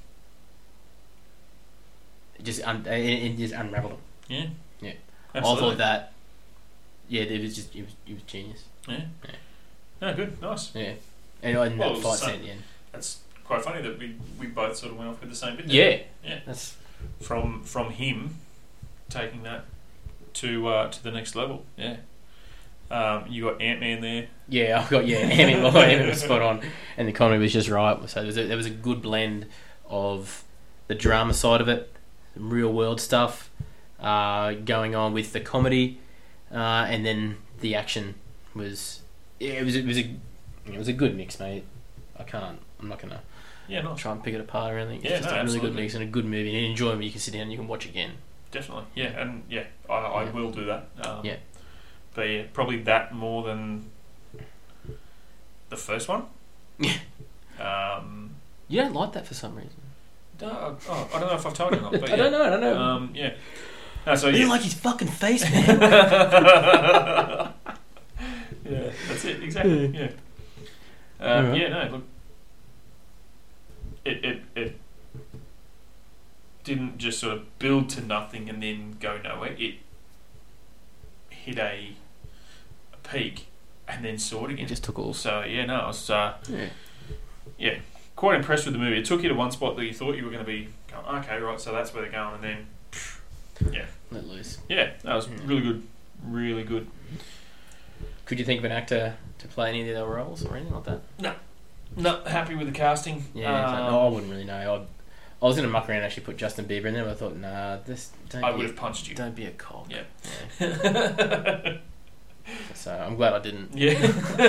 It just un- it, it just unraveled them. yeah, Yeah. absolutely. I thought that, yeah, it was just, it was, it was genius. Yeah. Yeah. No, good, nice. Yeah. And, and Well, it that was fight the same. scene at the end. That's quite funny that we, we both sort of went off with the same bit. Yeah. there. Yeah. That's, From from him taking that to uh, to the next level. Yeah. Um, you got Ant Man there. yeah, I've got, yeah, Ant-Man Ant-Man was spot on. And the comedy was just right. So there was a, there was a good blend of the drama side of it, some real world stuff uh, going on with the comedy, uh, and then the action was, yeah, it was, it was a, it was a good mix, mate. I can't, I'm not gonna Yeah, nice. try and pick it apart or anything. It's Yeah, just no, a really good absolutely. mix and a good movie and an enjoyment. You can sit down and you can watch again. Definitely. Yeah, and yeah, I, I Yeah. will do that. Um, Yeah. But yeah, probably that more than the first one. Yeah. Um, You don't like that for some reason. no, oh, I don't know if I've told you or not. But I yeah. don't know. I don't know. Um, yeah. No, so I yeah. didn't like his fucking face, man. Yeah, that's it. Exactly. Yeah. Um, Alright. Yeah. No. Look. It it it didn't just sort of build to nothing and then go nowhere. It hit a, a peak and then soared It again. just took all. So yeah, no, I was uh, Yeah. yeah quite impressed with the movie. It took you to one spot that you thought you were going to be going, okay, right, so that's where they're going, and then pff, yeah, Let loose. yeah, that was Yeah. really good, really good. Could you think of an actor to play any of the other roles or anything like that? Not happy with the casting. Yeah, Um, no, I wouldn't really know. I'd, I was going to muck around and actually put Justin Bieber in there, but I thought, nah, this don't I be would a, have punched you. don't be a cock. Yeah. Yeah. So I'm glad I didn't. Yeah.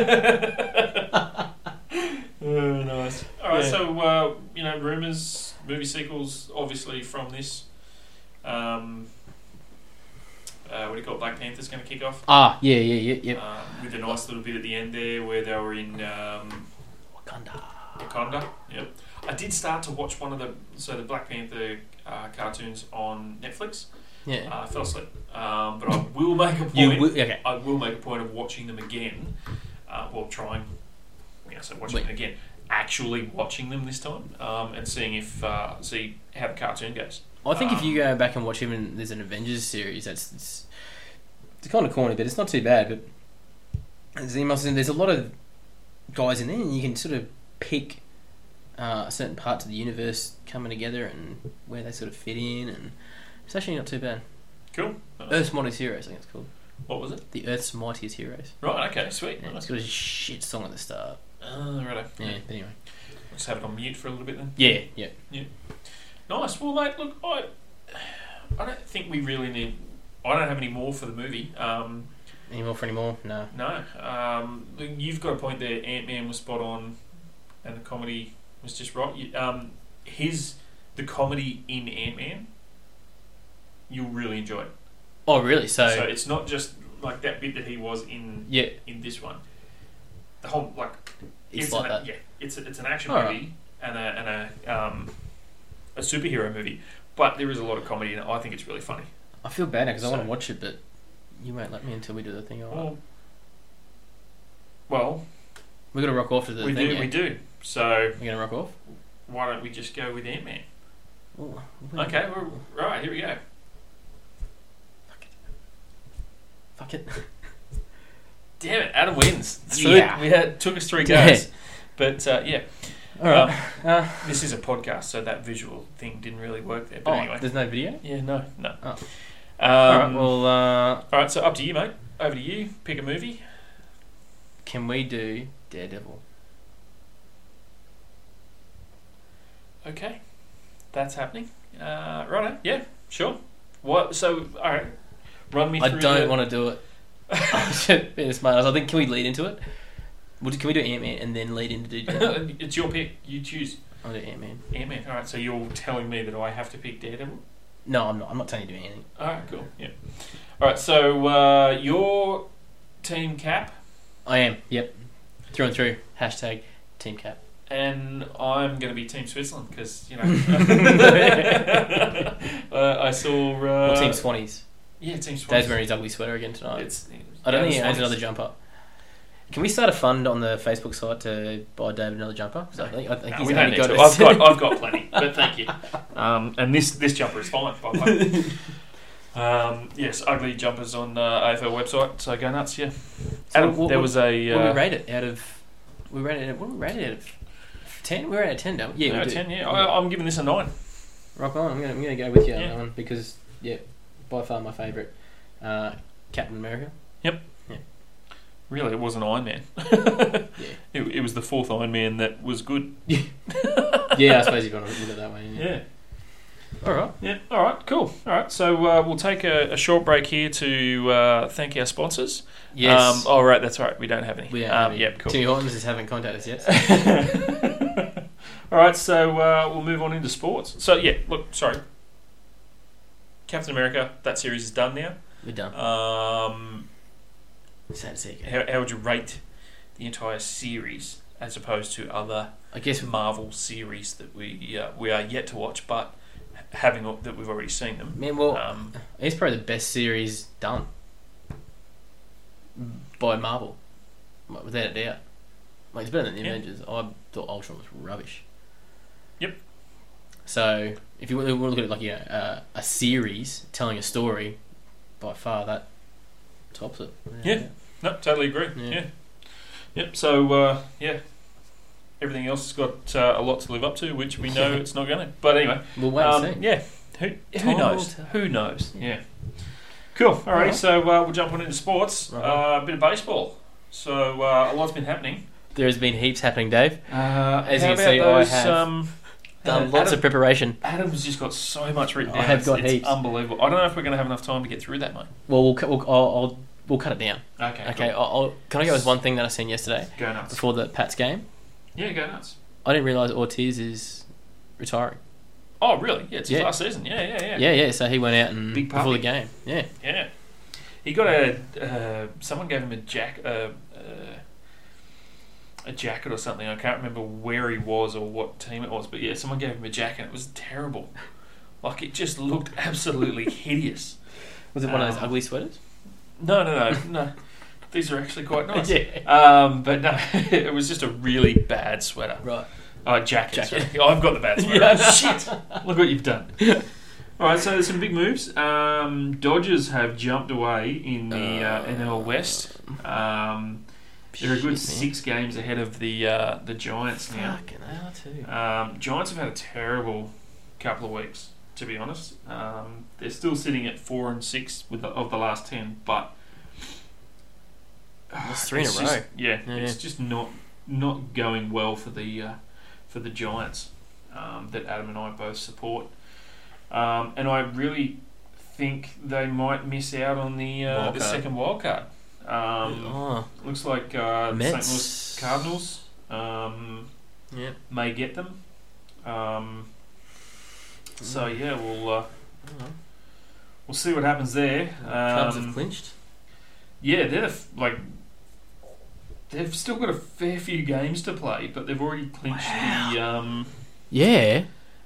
Oh, nice. All right, Yeah. so uh, you know, rumors, movie sequels, obviously from this. Um, uh, what do you call it? Black Panther's going to kick off. Ah, yeah, yeah, yeah, yeah. Um, with a nice little bit at the end there where they were in um, Wakanda. Wakanda. Yep. I did start to watch one of the so the Black Panther uh, cartoons on Netflix. Yeah. Uh, I fell asleep, um, but I will make a point. you will, okay. I will make a point of watching them again. Uh, well, trying. You know, so watching Wait. them again. Actually watching them this time um, and seeing if uh, see how the cartoon goes. I think if Um, you go back and watch even there's an Avengers series that's it's, it's kind of corny, but it's not too bad. But Zemos, and there's a lot of guys in there, and you can sort of pick uh, certain parts of the universe coming together and where they sort of fit in, and it's actually not too bad. Cool. Nice. Earth's Mightiest Heroes, I think it's called. What was it? The Earth's Mightiest Heroes. Right. Okay. Sweet. Yeah, Nice. it's got a shit song at the start. Uh, right. Yeah, but anyway. Let's have it on mute for a little bit then. Yeah, yeah. Nice. Well, mate, look, I, I don't think we really need. I don't have any more for the movie. Um, Any more for any more? No. no. Um, look, you've got a point there. Ant Man was spot on, and the comedy was just right. You- Um, his the comedy in Ant Man, you'll really enjoy it. Oh, really? So, So it's not just like that bit that he was in yeah, in this one. The whole like it's, like an, that. Yeah, it's a, it's an action All right. movie and a and a um, a superhero movie, but there is a lot of comedy in it. I think it's really funny. I feel bad now because I So- want to watch it, but you won't let me until we do the thing. All right. Well, well We're gonna rock off to the we thing. do, yeah? we do. So We're gonna rock off. why don't we just go with Ant-Man? Ooh, Okay, well, right, here we go. Fuck it. Damn it, Adam wins. Yeah. We had took us three Yeah. goes, but uh, yeah, All right. uh, this is a podcast, so that visual thing didn't really work there. But oh, anyway, there's no video. yeah, no, no. Oh. Um, All right. Well, uh, all right. So up to you, mate. Over to you. Pick a movie. can we do Daredevil? Okay, that's happening. Uh, righto. Yeah, sure. What? So, all right. Run me I through. don't the... want to do it. I should be smart. I think can we lead into it? Would- Can we do Ant Man and then lead into do Daredevil? It's your pick. You choose. I'll do Ant Man. Ant-Man. All right. So you're telling me that I have to pick Daredevil? No, I'm not. I'm not telling you to do anything. All right. Cool. Yeah. All right. So uh, your team Cap, I am. Yep. Through and through. Hashtag Team Cap. and I'm going to be Team Switzerland because you know uh, I saw. Uh, Or Team Swannies. Yeah, Team Switzerland. Dave's wearing his ugly sweater again tonight. It's, I don't yeah, think he owns Swannies. another jumper. Can we start a fund on the Facebook site to buy David another jumper? 'Cause I think, I think No, he's we don't only need to. got I've got, I've got plenty, but thank you. Um, and this, this jumper is fine, by the way. Um, yes, ugly jumpers on uh, A F L website, so go nuts, yeah. So Adam, what- there what- was a... What Uh, do we rate it out of? We rated it. What do we rate it out of? Ten. We're at a ten, don't we? Yeah, no, we do. ten, yeah. I, I'm giving this a nine. Rock on. I'm gonna I'm gonna go with you on Yeah. that one because yeah, by far my favourite. Uh, Captain America. Really, it wasn't Iron Man. Yeah. It, it was the fourth Iron Man that was good. Yeah, I suppose you've got to look at it that way. Yeah. Yeah. All right. Yeah. All right. Cool. All right. So uh, we'll take a, a short break here to uh, thank our sponsors. Yes. Um, oh, right. That's right. We don't have any. we are. Um, Um, yep. Cool. Timmy Hortons just haven't contacted us yet. All right. So uh, we'll move on into sports. So yeah. Look. Sorry. Captain America. That series is done now. We're done. Um, Sad to see it go. how, how would you rate the entire series as opposed to other I guess Marvel series that we uh, we are yet to watch, but having that we've already seen them? man. Well, Um, it's probably the best series done by Marvel, like, without a doubt. Like it's better than the Yeah. Avengers. I thought Ultron was rubbish. Yep. So if you want to look at it like you know, uh, a series telling a story, by far that tops it. Yeah. No, totally agree. Yeah. Yeah. Yep. So uh, yeah, everything else has got uh, a lot to live up to, which we know it's not going to. But anyway, We'll wait um, and see. yeah. Who who Time knows? will tell. Who knows? Yeah. Yeah. Cool. Alrighty. Alright. So uh, we'll jump on into sports. Right. Uh, a bit of baseball. So uh, a lot's been happening. There has been heaps happening, Dave. Uh, As how you can about see, I those, have um, Done uh, lots Adam, of preparation. Adam's just got so much written I down. have it's, got it's heaps. unbelievable. I don't know if we're going to have enough time to get through that, mate. Well, we'll, cu- we'll I'll, I'll we'll cut it down. Okay. Okay. Cool. I'll, I'll, can I go with one thing that I seen yesterday Go nuts. before the Pats game? Yeah, go nuts. I didn't realise Ortiz is retiring. Oh, really? Yeah, it's his Yeah. last season. Yeah, yeah, yeah. Yeah, yeah. So he went out and Big before puppy. the game. Yeah. Yeah. He got a. Uh, someone gave him a jack. Uh, uh, a jacket or something. I can't remember where he was or what team it was, but yeah, someone gave him a jacket. It was terrible. Like it just looked absolutely hideous. Was it one of those Um, ugly sweaters? No, no, no, no. These are actually quite nice. Yeah. Um, but no, it was just a really bad sweater. Right. Oh, jacket. Jacket. sorry. Oh, I've got the bad sweater. Yeah. Shit. Look what you've done. All right, so there's some big moves. Um, Dodgers have jumped away in the uh, N L West. Um, they're a good Shit, man. six games ahead of the uh, the Giants now. Fucking hell, too. Um, Giants have had a terrible couple of weeks, to be honest. Um, they're still sitting at four and six with the, of the last ten, but That's three in it's a just- row. Yeah, Yeah. it's just not not going well for the uh, for the Giants um, that Adam and I both support, um, and I really think they might miss out on the uh, Wild the card. second wild card. Um, Oh, Looks like uh, the Saint Mets. Louis Cardinals um, yeah. may get them. Um, so yeah, we'll uh, Oh. we'll see what happens there. Cubs have Um, clinched. yeah, they're the f- like they've still got a fair few games to play, but they've already clinched Wow. the um, Yeah.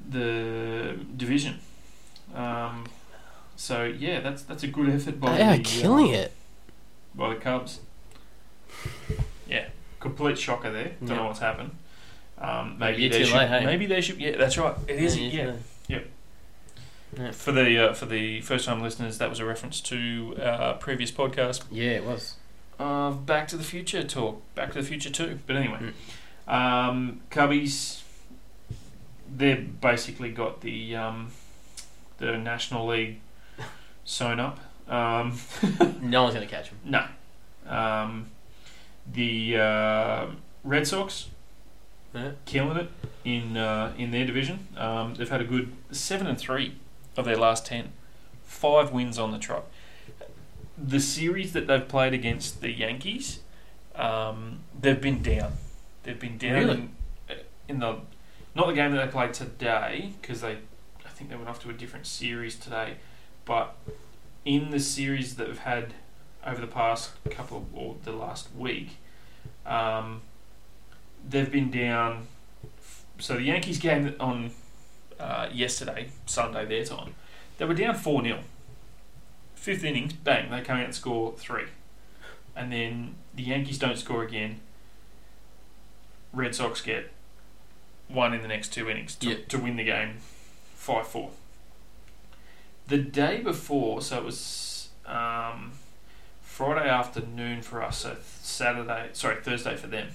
the division. Um, so yeah, that's that's a good effort by They are the, killing uh, it. by the Cubs. Yeah, complete shocker there. Don't Yeah. know what's happened. Um, Maybe maybe you're they too should. late, hey? Maybe they should. Yeah, that's right. It is. Yeah, Yeah. yeah. Yeah. For the uh, for the first time listeners, that was a reference to our previous podcast Yeah, it was. of Back to the Future talk. Back to the Future two. But anyway, Mm. um, Cubbies. They've basically got the um, the National League sewn up. Um, No one's going to catch him. no. Um, the uh, Red Sox Yeah. killing it in uh, in their division. Um, they've had a good seven and three of their last ten, five wins on the trot. The series that they've played against the Yankees, um, they've been down. They've been down Really? in, in the not the game that they played today because they, I think they went off to a different series today, but in the series that they've had over the past couple or the last week. Um, They've been down. So the Yankees game on uh, yesterday, Sunday their time, they were down four nil. Fifth innings, bang, they come out and score three. And then the Yankees don't score again. Red Sox get one in the next two innings to, Yeah. to win the game five four. The day before, so it was um, Friday afternoon for us, so Saturday, sorry, Thursday for them.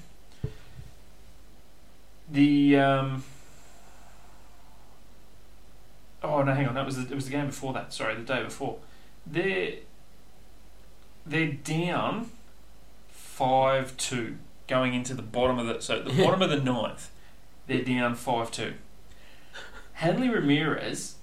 The um, oh no, hang on. That was the, it was the game before that. Sorry, the day before. They're they're down five two going into the bottom of the so at the bottom of the ninth. They're down five two. Hanley Ramirez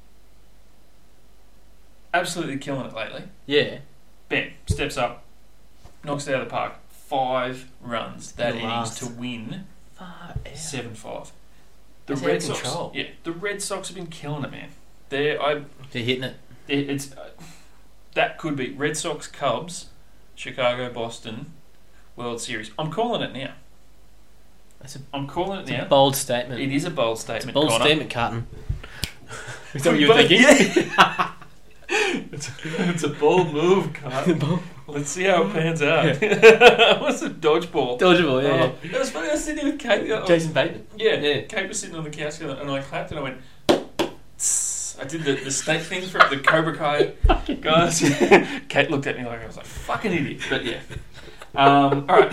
absolutely killing it lately. Yeah. Bam, steps up, knocks it out of the park. Five runs that The innings last. to win. Far out. Seven five. The That's out Red of Sox, control. yeah, the Red Sox have been killing it, man. They're I, They're hitting it. it, it's uh, that could be Red Sox, Cubs, Chicago, Boston, World Series. I'm calling it now. That's a, I'm calling it it's now. a bold statement. It is a bold It's statement. a bold Connor. statement, Carton. Is that what you were But- thinking? yeah. it's, it's a bold move, Carl. Let's see how it pans out. What's a dodgeball? Dodgeable, yeah. Oh, it was funny. I was sitting here with Kate. yeah. oh, Jason Bateman. Yeah, Yeah. Kate was sitting on the couch and I clapped and I went. Tss. I did the, the snake thing for the Cobra Kai guys. Kate looked at me like I was like fucking idiot, but yeah. Um, all right.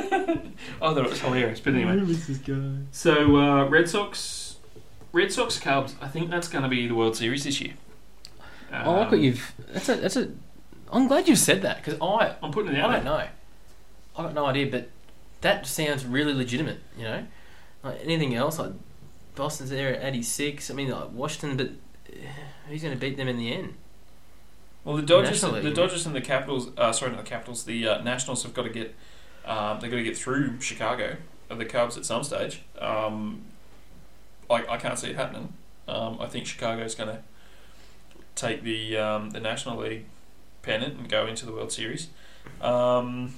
I thought it was hilarious, but anyway. this guy? So uh, Red Sox, Red Sox Cubs. I think that's going to be the World Series this year. Um, I like what you've. That's a. That's a. I'm glad you've said that because I. I'm putting it I out don't there. know. I got no idea, but that sounds really legitimate. You know, like anything else, like Boston's there at eighty-six. I mean, like Washington, but uh, who's going to beat them in the end? Well, the Dodgers, National the League. Dodgers and the Capitals. Uh, sorry, not the Capitals. The uh, Nationals have got to get. Um, they've got to get through Chicago and the Cubs at some stage. Um, I, I can't see it happening. Um, I think Chicago's going to take the um, the National League pennant and go into the World Series. Um,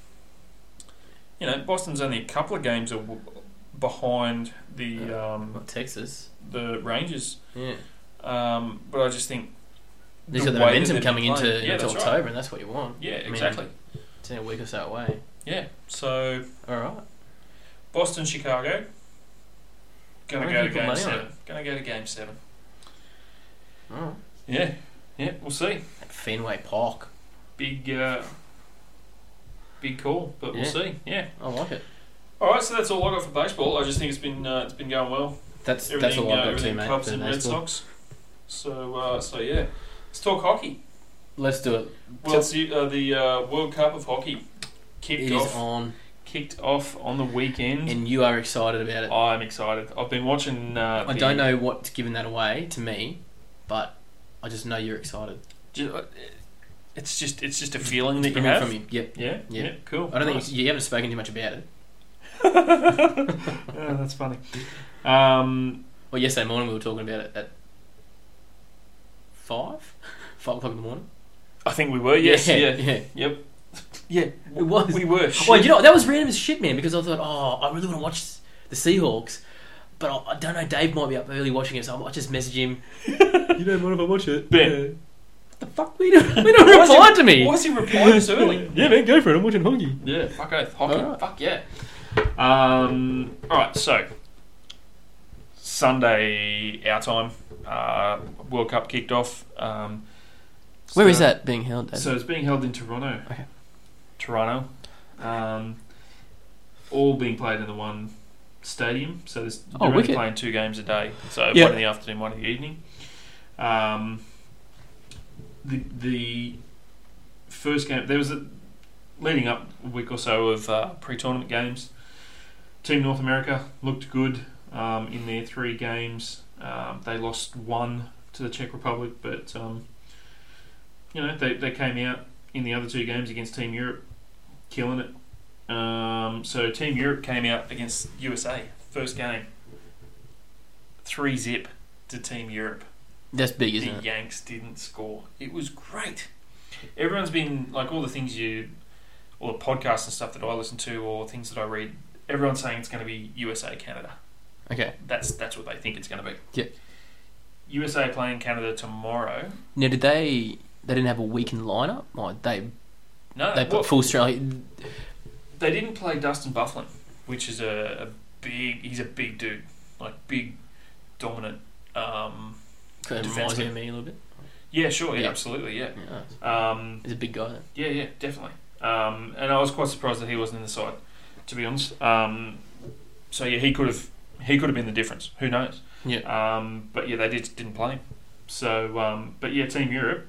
you know, Boston's only a couple of games w- behind the um, What, Texas? the Rangers, Yeah. um, but I just think They've the got the way that momentum they've coming been into, playing- yeah, into that's October, right. and that's what you want. Yeah, mean, exactly. It's in a week or so away. Yeah, so All right. Boston, Chicago. Gonna Where go do to you put game money on seven. Gonna go to game seven. Oh. Yeah, yeah, we'll see. At Fenway Park. Big, uh, big call, but we'll Yeah. see. Yeah. I like it. All right, so that's all I got for baseball. I just think it's been uh, it's been going well. That's Everything, that's all I've uh, got too, everything mate. Cubs for and Red baseball. Sox. So, uh, so yeah, let's talk hockey. Let's do it. Well, it's the, uh, the uh, World Cup of Hockey kicked It is off. on, Kicked off on the weekend. and you are excited about it. I'm excited. I've been watching. Uh, I the- don't know what's given that away to me, but I just know you're excited. Ju- uh, It's just it's just a feeling that you Coming have. from you. Yep. Yeah, yeah, Yeah. cool. I don't Nice. think you, you haven't spoken too much about it. Yeah, that's funny. Um, Well, yesterday morning we were talking about it at five, five o'clock in the morning. I think we were. Yes. yeah, Yeah. yeah. Yep. Yeah. It was. We were. Well, you know that was random as shit, man. Because I thought, oh, I really want to watch the Seahawks, but I, I don't know. Dave might be up early watching it, so I might just message him. You don't mind if I watch it? Ben. Yeah. What the fuck? We don't, we don't reply to me. Why is he replying this early? Yeah, man, go for it. I'm watching hockey. Yeah, fuck oath. Hockey. Alright. Fuck yeah. Um, alright, so Sunday, our time, uh, World Cup kicked off. Um, Where so, is that being held, Dave? So it's being held in Toronto. Okay. Toronto. Um, all being played in the one stadium. So there's, they're Oh, only wicked. playing two games a day. So Yeah. one in the afternoon, one in the evening. Um, the the first game, there was a leading up a week or so of uh, pre-tournament games. Team North America looked good um, in their three games. Um, they lost one to the Czech Republic, but um, you know they they came out in the other two games against Team Europe, killing it. Um, so Team Europe came out against U S A first game, three zip to Team Europe. That's big, isn't The it? Yanks didn't score. It was great. Everyone's been like all the things you, all the podcasts and stuff that I listen to, or things that I read. Everyone's saying it's going to be U S A Canada. Okay. That's that's what they think it's going to be. Yeah. U S A playing Canada tomorrow. Now, did they... They didn't have a weakened lineup? Like, they No, they put well, full Australia... they didn't play Dustin Bufflin, which is a, a big. He's a big dude, like big, dominant. Um, Kind of reminds defenseman. me of me a little bit. yeah, sure, yeah, Yeah. absolutely, yeah. Yeah. Um, He's a big guy then. Yeah, yeah, definitely. Um, and I was quite surprised that he wasn't in the side, to be honest. Um, so yeah, he could have he could have been the difference. Who knows? Yeah. Um, but yeah, they did didn't play him. So, um, but yeah, Team Europe,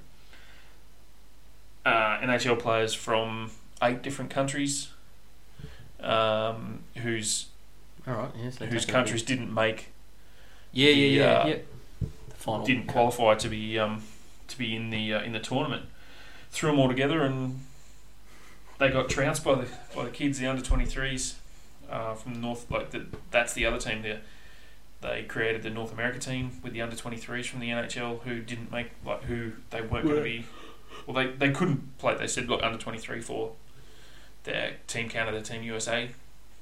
uh, N H L players from eight different countries, um, whose Alright, yeah. So whose taking a countries big- didn't make Yeah, yeah, yeah, the, uh, yeah. The final. didn't qualify to be um, to be in the uh, in the tournament. Threw them all together and they got trounced by the by the kids, the under twenty-threes uh, from the North. Like the, that's the other team there. They created the North America team with the under twenty-threes from the N H L who didn't make like who they weren't going to be. Well, they they couldn't play. They said look under twenty-three for their Team Canada, Team U S A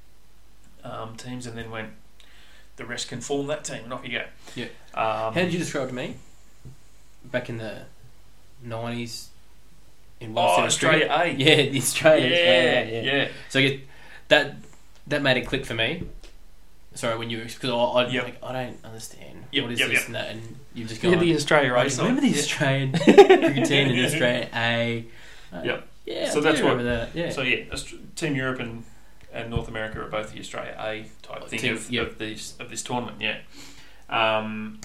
um, teams, and then went the rest can form that team and off you go. Yeah. Um, How did you describe it to me? Back in the nineties in one Oh, seven Australia A. Yeah, the Australia. Yeah, Australia, yeah. yeah. So I get, that that made it click for me. Sorry, when you because I, I Yep. like I don't understand Yep, what is yep, this yep. and that, and you just Yeah, go. the Australia I A just side. remember the Yeah. Australian cricket team and the Australian A. Uh, Yep. Yeah, So I that's do what- remember that. Yeah. So yeah, Aust- Team Europe and, and North America are both the Australia A type Oh, thing team- of, yep. of this of this tournament. Yeah. Um,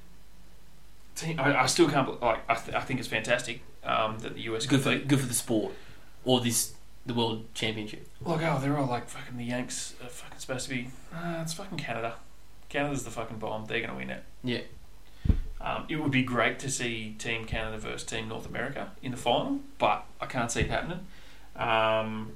team, I, I still can't bel- like. I, th- I think it's fantastic um, that the U S It's good could for beat. good for the sport or this the world championship. Like oh, they're all like fucking the Yanks are fucking supposed to be. Uh, it's fucking Canada. Canada's the fucking bomb. They're gonna win it. Yeah. Um, it would be great to see Team Canada versus Team North America in the final, but I can't see it happening. Um,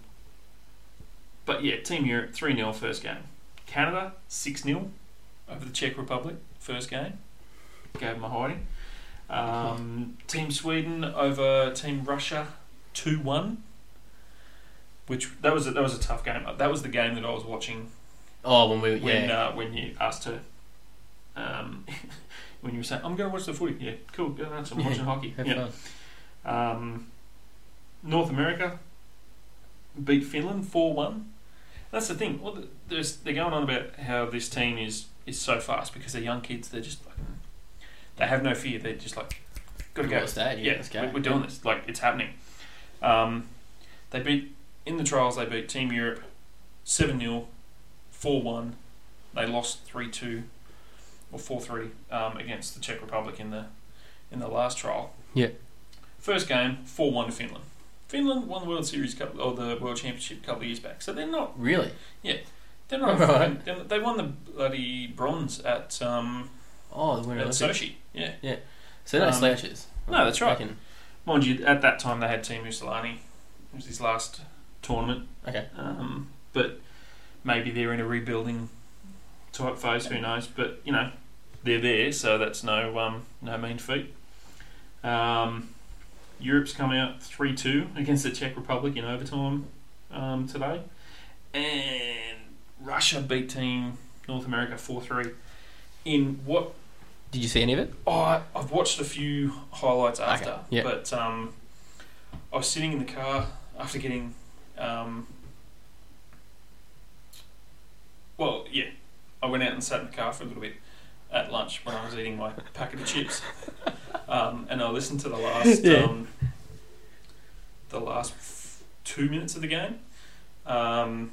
but yeah, Team Europe three nil first game. Canada six nil over the Czech Republic first game. Gave them a hiding. Um, Team Sweden over Team Russia two one. Which that was a, that was a tough game. That was the game that I was watching Oh, when we when yeah. uh, when you asked to um, when you were saying I'm going to watch the footy. Yeah, cool. Go nuts. I'm Yeah, watching hockey. Have Yeah. fun. Um, North America beat Finland four one. That's the thing. Well, there's, they're going on about how this team is, is so fast because they're young kids. They're just fucking, they have no fear. They're just like, gotta go. Well, stay, yeah, Yeah, let's go. we're, we're doing this. Like it's happening. Um, they beat in the trials. They beat Team Europe seven nil, four one. They lost three two or four three um, against the Czech Republic in the in the last trial. Yeah. First game four one to Finland. Finland won the World Series couple, or the World Championship a couple of years back, so they're not. Really? They're not. Right. fucking- they're- They won the bloody bronze at um, Oh, the winner at of the Sochi. Yeah, So they're not Um, slouches. no, that's right. Reckon- mind you, at that time they had Team Mussolini. It was his last tournament. Okay. Um, but maybe they're in a rebuilding type phase. Who knows? But you know, they're there, so that's no um, no mean feat. Um, Europe's come out three two against the Czech Republic in overtime um, today, and Russia beat Team North America four three. In what? Did you see any of it? Oh, I, I've watched a few highlights after, Okay, yeah. but um, I was sitting in the car after getting. Um, well, yeah, I went out and sat in the car for a little bit at lunch when I was eating my packet of chips, um, and I listened to the last Yeah. um, the last f- two minutes of the game, um,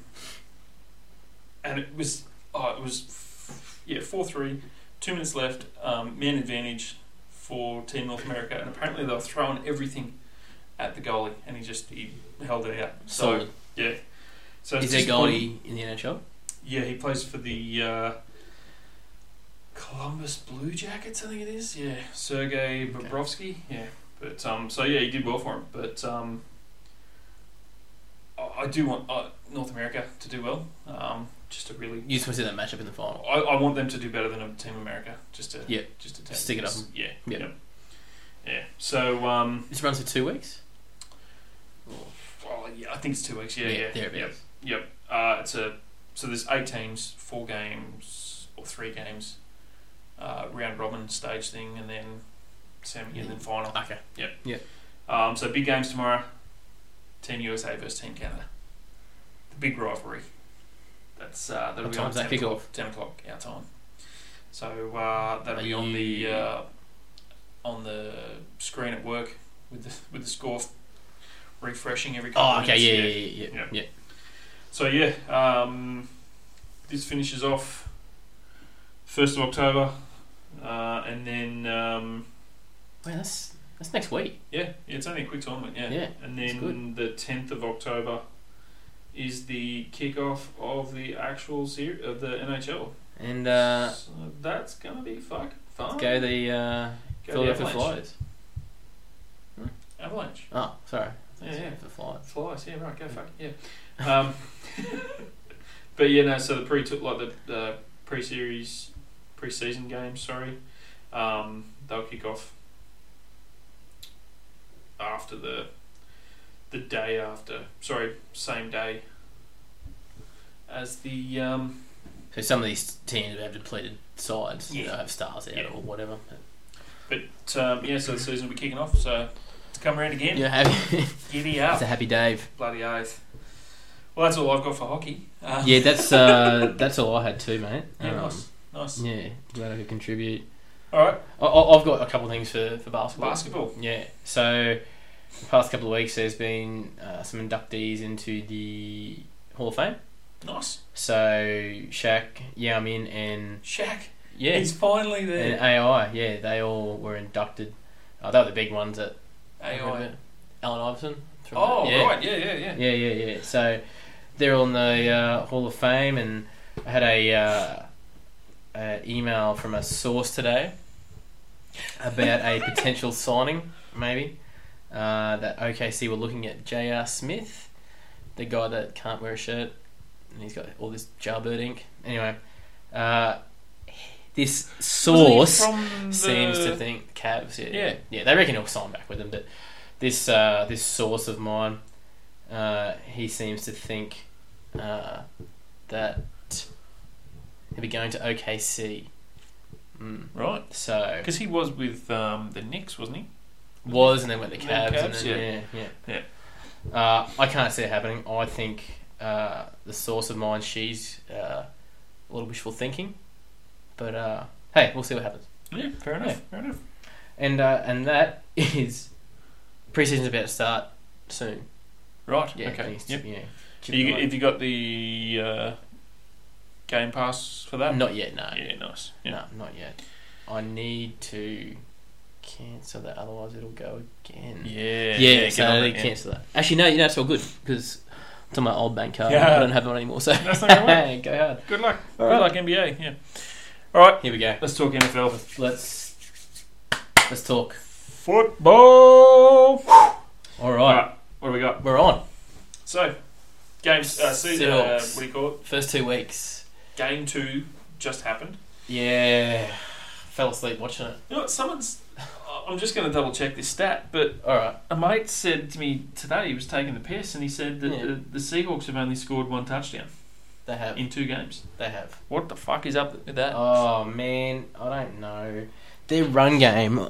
and it was oh, it was f- yeah four three, two minutes left, um, man advantage for Team North America, and apparently they were throwing everything at the goalie, and he just he held it out. So Solid. yeah, so it's Is there disappointing. goalie in the N H L? Yeah, he plays for the uh, Columbus Blue Jackets, I think it is. Yeah, Sergei Bobrovsky. Yeah, but um, so yeah, he did well for him. But um, I, I do want uh, North America to do well. Um, just to really, You just want to see that matchup in the final. I, I want them to do better than a Team America. Just to Yeah. just to take Stick it up. Yeah, Yeah. yeah, yeah. So um, This runs for two weeks? well, yeah, I think it's two weeks. Yeah, yeah, There it yep, is. yep. Uh, it's a so there's eight teams, four games or three games, uh, round robin stage thing, and then semi and then final. Okay. Um, so big games tomorrow. Team U S A versus Team Canada. The big rivalry. That's uh, that'll What be on time's that ten kick o'clock. off? Ten o'clock our time. So uh, that'll Are be on the you- uh, on the screen at work with the with the score f- refreshing every couple Oh, of okay. minutes. Yeah, yeah, yeah, yeah. Yeah. yeah. So yeah, um, this finishes off first of October, uh, and then um, Wait, that's that's next week. yeah, yeah, it's only a quick tournament. Yeah, Yeah, and that's then the tenth of October is the kickoff of the actual series of the N H L. And uh, So that's gonna be fucking fun. go the uh, Go Philadelphia the Avalanche. Flyers. Avalanche. Oh, sorry. Yeah, yeah. The Flyers. Flies, yeah, right, go fuck it, yeah. Um, but yeah, no, so the pre took like the, the pre series, pre season games, sorry, um, they'll kick off after the the day after, sorry, same day as the um, So some of these teams have depleted sides. Yeah. You know, have stars out Yeah. or whatever. but um, yeah, so the season will be kicking off, so to come around again, Yeah, happy. giddy It's up, a happy Dave. bloody oath. Well, that's all I've got for hockey. Uh, Yeah, that's uh, that's all I had too, mate. yeah, Um, nice, nice. Yeah, glad I could contribute. All right, I, I- I've got a couple of things for, for basketball. basketball. Yeah, so the past couple of weeks there's been uh, some inductees into the Hall of Fame. Nice. So Shaq, Yao Min, and Shaq. yeah, He's finally there. and A I. Yeah, they all were inducted. Uh, they were the big ones at A I. Allen Iverson. from Oh, the- yeah. right. Yeah, yeah, yeah. Yeah, yeah, yeah. So they're on the uh, Hall of Fame, and I had a, uh, a email from a source today about a potential signing, maybe. Uh, that O K C were looking at J R Smith, the guy that can't wear a shirt, and he's got all this Jarbird ink. Anyway, uh, this source Wasn't he from the- seems to think Cavs. Yeah, Yeah. yeah. They reckon he'll sign back with them, but this uh, this source of mine, uh, he seems to think uh, that he'll be going to O K C. Mm. Right. So Because he was with um, the Knicks, wasn't he? was and then went to Then Cavs, and Cavs, then, yeah. yeah, yeah. Uh, I can't see it happening. I think uh, the source of mine, she's uh, a little wishful thinking, but uh, hey, we'll see what happens. Yeah, fair enough. Yeah. Fair enough. And uh, and that is preseason's about to start soon. Right. Yeah, okay. thanks, Yep. yeah. Have you, have you got the uh, Game Pass for that? Not yet, no. Yeah, nice. Yeah. No, not yet. I need to cancel that, otherwise it'll go again. Yeah. Yeah, get so on I that, need to yeah. cancel that. Actually, no, you know, it's all good because it's on my old bank card. Yeah. I don't have it anymore, so That's not gonna work. go hard. Good luck. All Good right. luck, N B A. Yeah. All right. Here we go. Let's talk N F L. Let's let's talk. Football. All All right, right. What do we got? we're on. So, games. Uh, season. Uh, Seahawks. what do you call it? First two weeks. Game two just happened. Yeah, fell asleep watching it. You know what? Someone's. I'm just going to double check this stat, but All right. a mate said to me today he was taking the piss, and he said that Yeah. the, the Seahawks have only scored one touchdown. They have. in two games. They have. What the fuck is up with that? Oh man, I don't know. Their run game.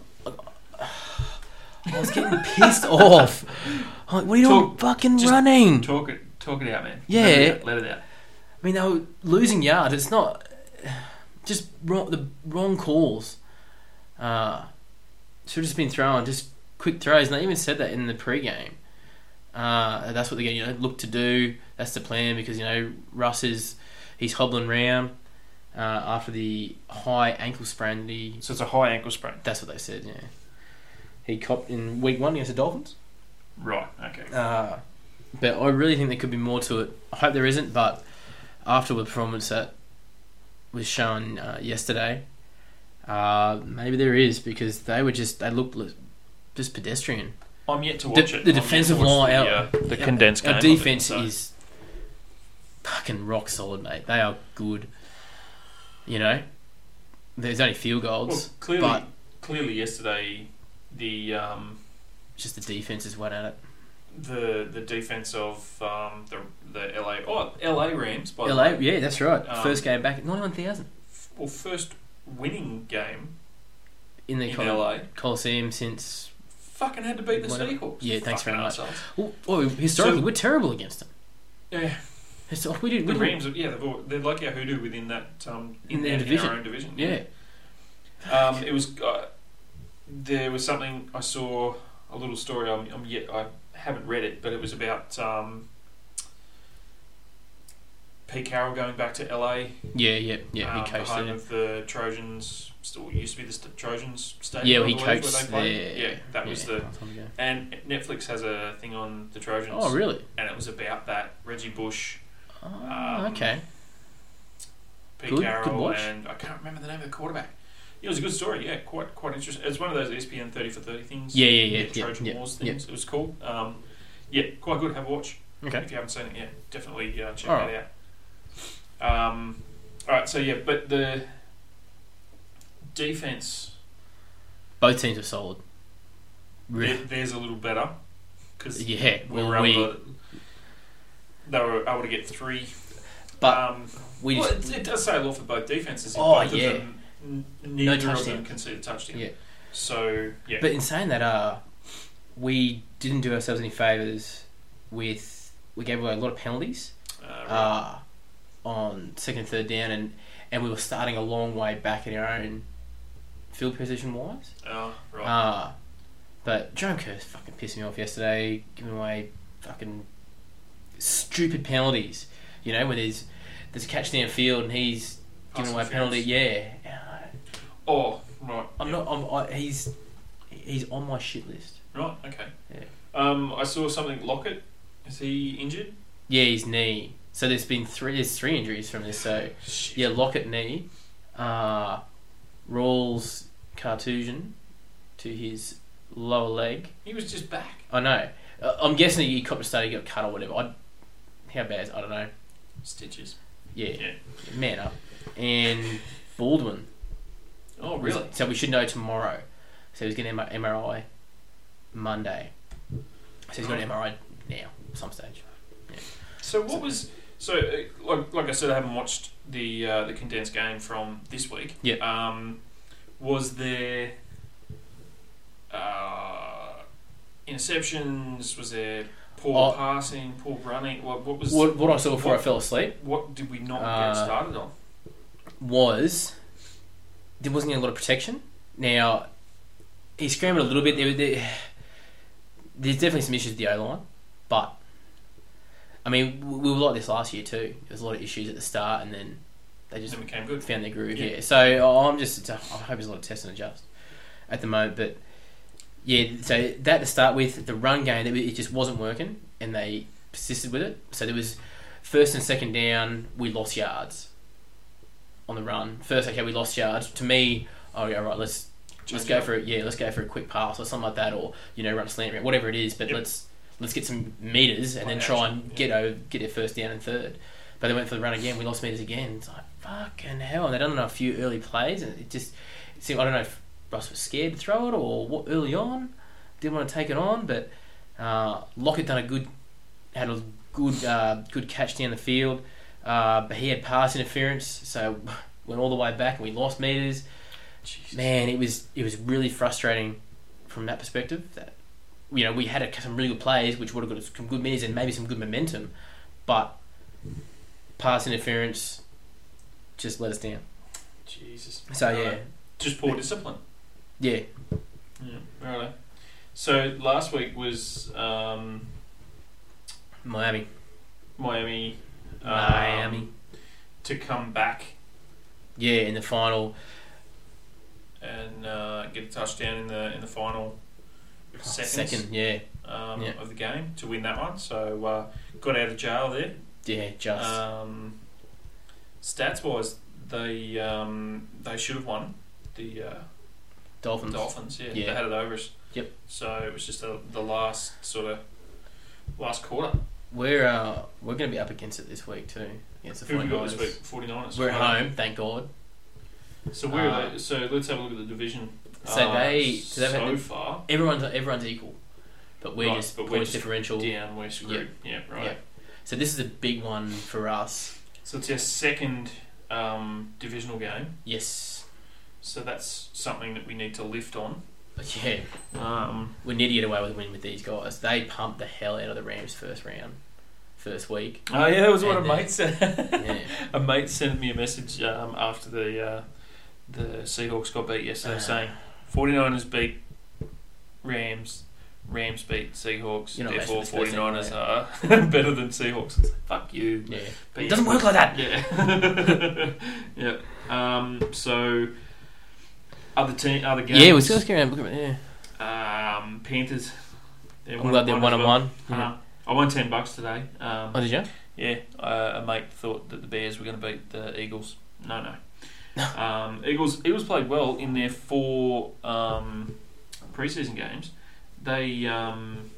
I was getting pissed off. I'm like, what are you Talk- doing fucking just running? Talk it, talk it out, man. Yeah. Let it out. Let it out. I mean, they were losing yards. It's not just wrong, the wrong calls. Uh, should have just been thrown just quick throws. And they even said that in the pre-game. Uh, that's what they're going to you know, look to do. That's the plan because you know Russ is he's hobbling round uh, after the high ankle sprain that he. So it's a high ankle sprain. That's what they said. Yeah, he copped in week one against the Dolphins. Right. Okay. Uh, but I really think there could be more to it. I hope there isn't, but after the performance that was shown uh, yesterday, uh, maybe there is because they were just they looked li- just pedestrian. I'm yet to watch The, it. the I'm yet defensive to watch line, the, our, uh, the condensed game. our of it, defense so. is fucking rock solid, mate. They are good. You know, there's only field goals, Well, clearly, but clearly yesterday, the um, just the defense is went at it. the the defense of um, the the L A oh L A Rams by L the A, way. yeah, that's right. Um, First game back at ninety-one thousand Well, first winning game in the in Col- L A. Coliseum since. Fucking had to beat the Whatever. Seahawks. Yeah, thanks Fucking very much. arseholes. Well, well, historically, So- we're terrible against them. Yeah, So we did. the We did Rams. Yeah, they've all, they're like our hoodoo within that um, In their our- division. our own division. yeah. Um, it was. Uh, there was something I saw a little story. I'm, I'm yet. I haven't read it, but it was about um, Pete Carroll going back to L A. Yeah, yeah, yeah. um, He the coached home there. of the Trojans. Still used to be the St- Trojans stadium. Yeah, I well, he believe, coached where they played. there. Yeah, that was yeah, the. long time ago. And Netflix has a thing on the Trojans. Oh, really? And it was about that Reggie Bush, Oh, Um, okay. Pete Good- good Carroll, watch. and I can't remember the name of the quarterback. Yeah, it was a good story. Yeah, quite quite interesting. It's one of those E S P N thirty for thirty things. Yeah, yeah, yeah, the yeah, Trojan yeah, Wars yeah. things. It was cool. Um, yeah, quite good. Have a watch Okay. if you haven't seen it yet. Definitely uh, check All that out. Um, all right, so yeah, but the defense Both teams are solid. Really? there, there's a little better because Yeah. we Well, were we able to. They were able to get three. but um, we well, just it, it does say a lot for both defenses. Oh, both yeah. Of them, n- neither of them touchdown. conceded a touchdown. yeah. So yeah, But in saying that, uh, we didn't do ourselves any favors with we gave away a lot of penalties. uh, right. Uh, on second and third down, and, and we were starting a long way back in our own field position wise. oh, right. Uh, but Jerome Curse fucking pissed me off yesterday, giving away fucking stupid penalties. You know, when there's there's a catch downfield and he's giving Pass away a penalty. Yeah, Uh, oh, right. I'm yeah. not. I'm, I, he's he's on my shit list. Right. Okay. Yeah. Um, I saw something. Lockett, is he injured? Yeah, his knee. So there's been three. There's three injuries from this. So Shit. yeah, Lockett knee, uh, Rawls contusion to his lower leg. He was just back. I know. Uh, I'm guessing he copped a study, got cut or whatever. I, how bad? is- I don't know. Stitches. Yeah, Yeah. man up. And Baldwin. Oh, really? So we should know tomorrow. So he's getting an M R I Monday. So he's got an M R I now, some stage. So what was so uh, like like I said, I haven't watched the uh, the condensed game from this week. Yeah. Um, was there uh, interceptions? Was there poor Oh. passing, poor running? What what was What, what I saw before what, I fell asleep What did we not Uh, get started on? was there wasn't a lot of protection. Now, he scrambled a little bit. There, there, there's definitely some issues with the O-line, but I mean, we we were like this last year too. There was a lot of issues at the start, and then they just Then we came good. found their groove. Yeah. Yeah. So I'm just, I hope there's a lot of test and adjust at the moment. But yeah, so that to start with, the run game, it just wasn't working, and they persisted with it. So there was first and second down, we lost yards on the run. First, okay, we lost yards. To me, oh yeah, right, let's let's Change go it up. for it. Yeah, let's go for a quick pass or something like that, or you know, run a slant route, whatever it is. But Yep. let's let's get some meters and Play then try action, and yeah. get over, get it first down and third. But they went for the run again. We lost meters again. It's like fucking hell. And they done a few early plays, and it just it seemed, I don't know if Russ was scared to throw it or what early on, didn't want to take it on. But uh, Lockett done a good, had a good uh, good catch down the field. Uh, but he had pass interference, so went all the way back and we lost meters. Jesus. Man, it was it was really frustrating from that perspective. That you know we had a, some really good plays, which would have got us some good meters and maybe some good momentum, but pass interference just let us down. Jesus. So Right. yeah, Just poor discipline. yeah, Yeah, right. So last week was um, Miami, Miami. Um, Miami, to come back yeah, in the final. and uh, get a touchdown in the in the final seconds Second, yeah, um, Yeah. of the game to win that one. So uh, got out of jail there. yeah, just Um, stats wise, they um, they should have won the uh, Dolphins. Dolphins. Yeah, Yeah. they had it over us. Yep. So it was just a, the last sort of last quarter. We're uh, we're going to be up against it this week too. Against the Who have we got this 49ers. week? forty-niners. We're at Right. home, thank God. So where Uh, are they? So let's have a look at the division. So Uh, they- so they've so had- far Everyone's everyone's equal, but we're Right, just but we're points just differential. down. We're screwed. Yeah, right. Yeah. So this is a big one for us. So it's our second um, divisional game. Yes. So that's something that we need to lift on. But yeah, Um, we need to get away with a win with these guys. They pumped the hell out of the Rams first round, first week. oh yeah, that was what And a then- mate said. Yeah. A mate sent me a message um, after the uh, the Seahawks got beat yesterday, Uh. saying forty-niners beat Rams, Rams beat Seahawks. You're not Therefore, messing with this forty-niners person, are better than Seahawks. It's like, fuck you. Yeah. But It doesn't work like that. Yeah. yeah. Um, so other team, other games. Yeah, we're still scared. Yeah. Um, Panthers. They're I'm glad they're one as on well. one. Yeah. Uh, I won ten bucks today. Um, Oh, did you? yeah, uh, a mate thought that the Bears were going to beat the Eagles. No, no. um, Eagles. Eagles played well in their four um, preseason games. They. Um,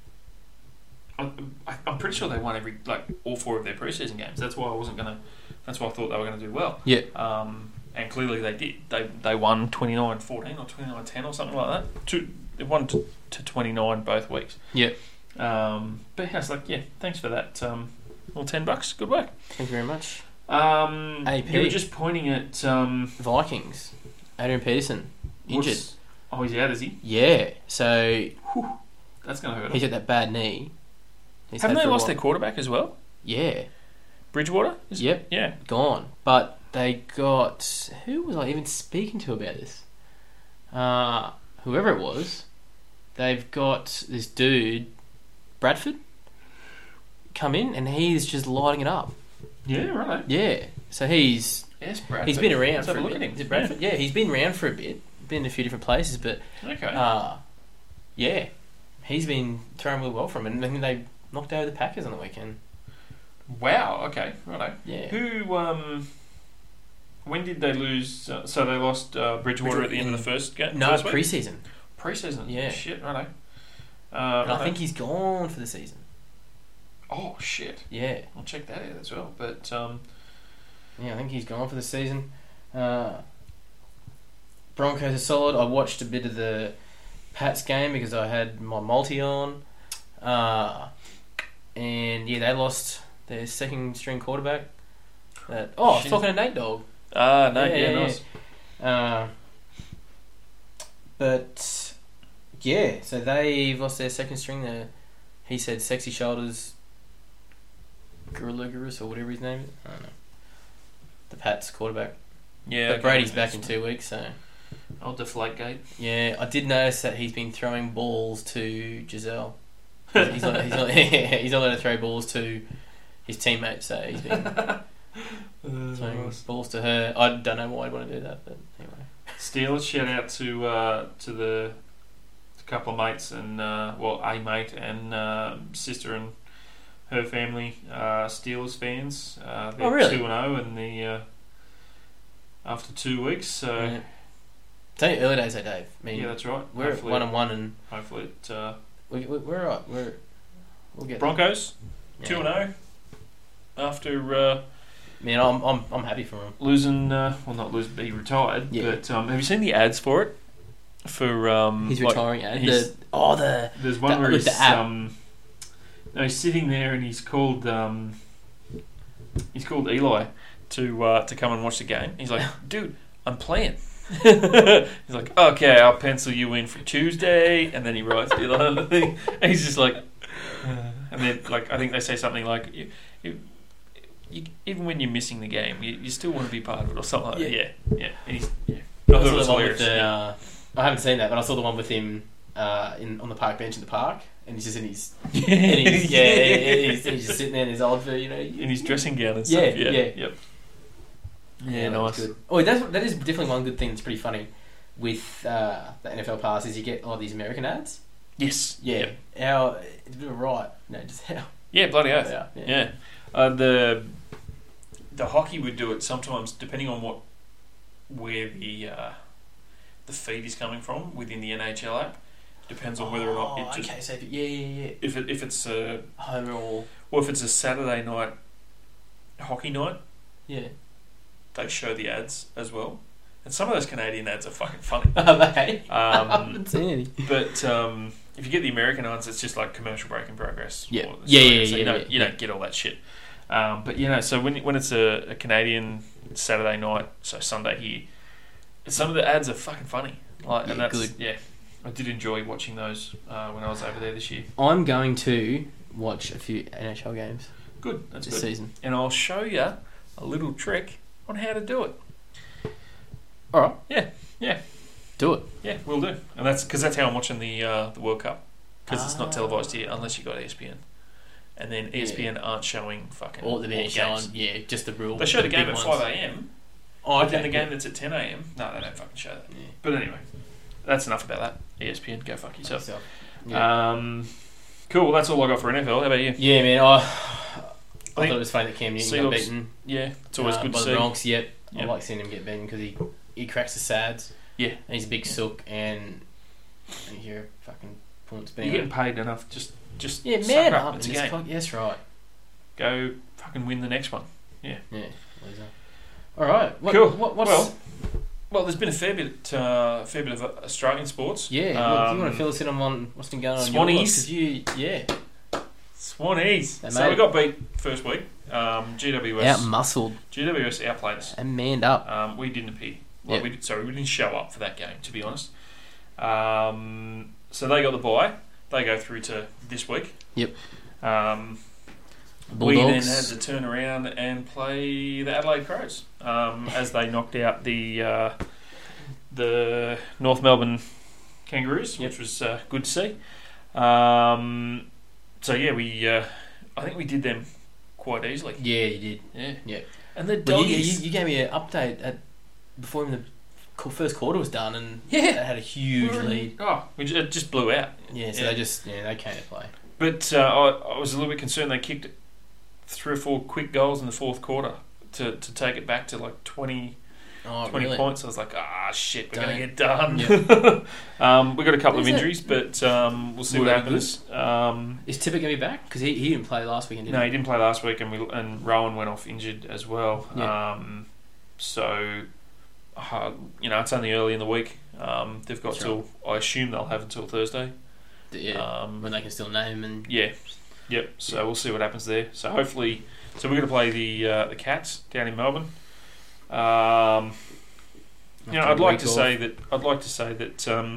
I, I, I'm pretty sure they won every like all four of their preseason games. That's why I wasn't gonna. That's why I thought they were going to do well. Yeah. Um, and clearly they did. They they won twenty-nine fourteen or twenty-nine ten or something like that. Two, they won to, to twenty-nine both weeks. Yeah. Um, but yeah, it's like, yeah, thanks for that. Um, well, ten bucks. Good work. Thank you very much. Um, A P. You were just pointing at um, Vikings. Adrian Peterson injured. what's- Oh, he's out, is he? Yeah. So That's going to hurt him. he's got that bad knee. He's Haven't had they for a lost while. their quarterback as well? Yeah. Bridgewater? Is Yep. Yeah. Gone. But they got who was I even speaking to about this? Uh, whoever it was, they've got this dude, Bradford, come in and he's just lighting it up. Yeah, right. Yeah. So he's Yes, Bradford. he's been around Let's for have a a look bit. at him. Is it Bradford? Yeah. He's been around for a bit. Been in a few different places, but Okay. uh, yeah, he's been throwing really well for him, and then they knocked over the Packers on the weekend. wow, okay, righto. Yeah. Who, um, when did they lose? Uh, so they lost uh, Bridgewater at the end of the first game? No, first week? preseason. Preseason. Yeah. Shit, righto. Uh, And I righto. think he's gone for the season. Oh, shit. Yeah. I'll check that out as well. But, um, Yeah, I think he's gone for the season. Uh, Broncos are solid. I watched a bit of the Pats game because I had my multi on. Uh, and yeah, they lost their second string quarterback. That, oh, I was Shit. talking to Nate Dogg. ah, no, yeah, Yeah, yeah, nice. Uh, but yeah, so they've lost their second string. There, he said, "Sexy shoulders, Gorilla Gurus or whatever his name is." I don't know. The Pats quarterback. Yeah. But okay, Brady's back that's- in two weeks, so Old Deflate Gate. yeah. I did notice that he's been throwing balls to Giselle. He's, he's not. He's not. He's not allowed to throw balls to his teammates, so he's been throwing balls to her. I don't know why I'd want to do that, but anyway. Steelers, shout out to uh, to the couple of mates and uh, well, a mate and uh, sister and her family, uh, Steelers fans. Uh, they're Oh, really? two and zero in the uh, after two weeks. So Yeah. It's only early days, though, Dave. I mean, yeah, that's right. we're hopefully, one and one, and hopefully it. Uh, we, we, we're all right. We're we'll get Broncos there. two Yeah. and zero after uh, Man, I'm I'm I'm happy for him. losing. Uh, well, not losing, but he retired. Yeah. But um, have you seen the ads for it? For um, He's like, retiring. At he's- the oh the There's one That- where with he's the app. um, no, he's sitting there and he's called um, he's called Eli to uh, to come and watch the game. He's like, dude, I'm playing. He's like, okay, I'll pencil you in for Tuesday, and then he writes Eli on the thing, and he's just like, uh, and then like I think they say something like, you, you, you, even when you're missing the game, you, you still want to be part of it or something like that. Yeah, yeah, and he's, yeah. I thought it was hilarious. The, uh, I haven't seen that, but I saw the one with him uh, in on the park bench in the park, and he's just in his yeah, and he's, yeah, and he's, he's just sitting there in his old, you know, in his dressing gown and yeah, stuff. Yeah, yeah, yep. Yeah, Yeah, nice. Good. Oh, that's that is definitely one good thing that's pretty funny with uh, the N F L Pass is you get all these American ads. Yes. Yeah. Yep. How it's a bit of a right. No, just how. Yeah, bloody oath. Yeah. Yeah. yeah. Uh, the the hockey would do it sometimes, depending on what where the uh, the feed is coming from within the N H L app. Depends on whether or not it Oh, just okay, so if, yeah, yeah, yeah. if it if it's a Home or or if it's a Saturday night hockey night, yeah. they show the ads as well. And some of those Canadian ads are fucking funny. Are they? I Um, haven't seen any. but um, if you get the American ones, it's just like commercial break in progress. Yeah. or Yeah, Australian, yeah, so yeah, you don't yeah, you yeah. don't get all that shit. Um, but you know, so when when it's a, a Canadian Saturday night, so Sunday here, some of the ads are fucking funny. Like, and Yeah, that's good. yeah. I did enjoy watching those uh, when I was over there this year. I'm going to watch a few N H L games Good, that's this good. season. And I'll show you a little trick on how to do it. All right. Yeah, yeah, Do it. yeah. We'll do. And that's because that's how I'm watching the uh, the World Cup, because it's not Ah. televised here unless you got E S P N. And then E S P N aren't showing fucking Or the all games. games. Yeah, just the real. They show the game big at ones. five a.m. Oh, But okay. then the game that's at ten a.m. No, they don't fucking show that. Yeah. But anyway, that's enough about that. E S P N, go fuck yourself. So, yeah. Um, cool. Well, that's all I got for N F L. How about you? yeah, man. I, I think thought it was funny that Cam Newton Seahawks- got beaten. Yeah, it's always uh, good by to the see. Bronx. Yep. Yep. I like seeing him get beaten because he he cracks the sads. Yeah. And he's a big sook and, and you hear fucking points. But You're anyway. getting paid enough. Just, just Yeah, suck man up. up. It's and a just game. cock- yes, right. Go fucking win the next one. Yeah. Loser. All right. What, Cool. What, what's, Well, Well, there's been a fair bit, uh, fair bit of uh, Australian sports. yeah. Look, Um, you want to fill us in on one, what's been going on? in Swannies. your life? 'Cause you, yeah. Swannies. They So made we it. got beat first week. Um, G W S. Out muscled G W S outplayed us. and manned up. Um, we didn't appear. Well, Yep. we did, sorry, we didn't show up for that game, to be honest. Um, so they got the bye. They go through to this week. Yep. Um, we then had Bulldogs. to turn around and play the Adelaide Crows um, as they knocked out the uh, the North Melbourne Kangaroos, Yep. which was uh, good to see. Um, so yeah, we uh, I think we did them quite easily. Yeah, you did. Yeah, Yeah. And the But you, you, doggies. you gave me an update at before even the qu- first quarter was done, and Yeah. they had a huge we were in- lead. Oh, we ju- it just blew out. Yeah, so Yeah. they just yeah they came to play. But uh, I, I was a little bit concerned. They kicked three or four quick goals in the fourth quarter to, to take it back to like twenty, Oh, twenty really? points. I was like, ah, shit, we're going to Don't. get done. um, we got a couple Is of it- injuries, but um, we'll see Will what that be happens. Um, Is Tippett gonna be back? Because he, he didn't play last weekend, did no, he? he didn't play last week, and we and Rowan went off injured as well. Yeah. Um, so, uh, you know, it's only early in the week. Um, they've got That's till, I assume they'll have until Thursday. Yeah. Um, when they can still name and Yeah, yep. So we'll see what happens there. So hopefully, so we're going to play the uh, the Cats down in Melbourne. Um, you know, after a I'd like week to off. say that I'd like to say that um,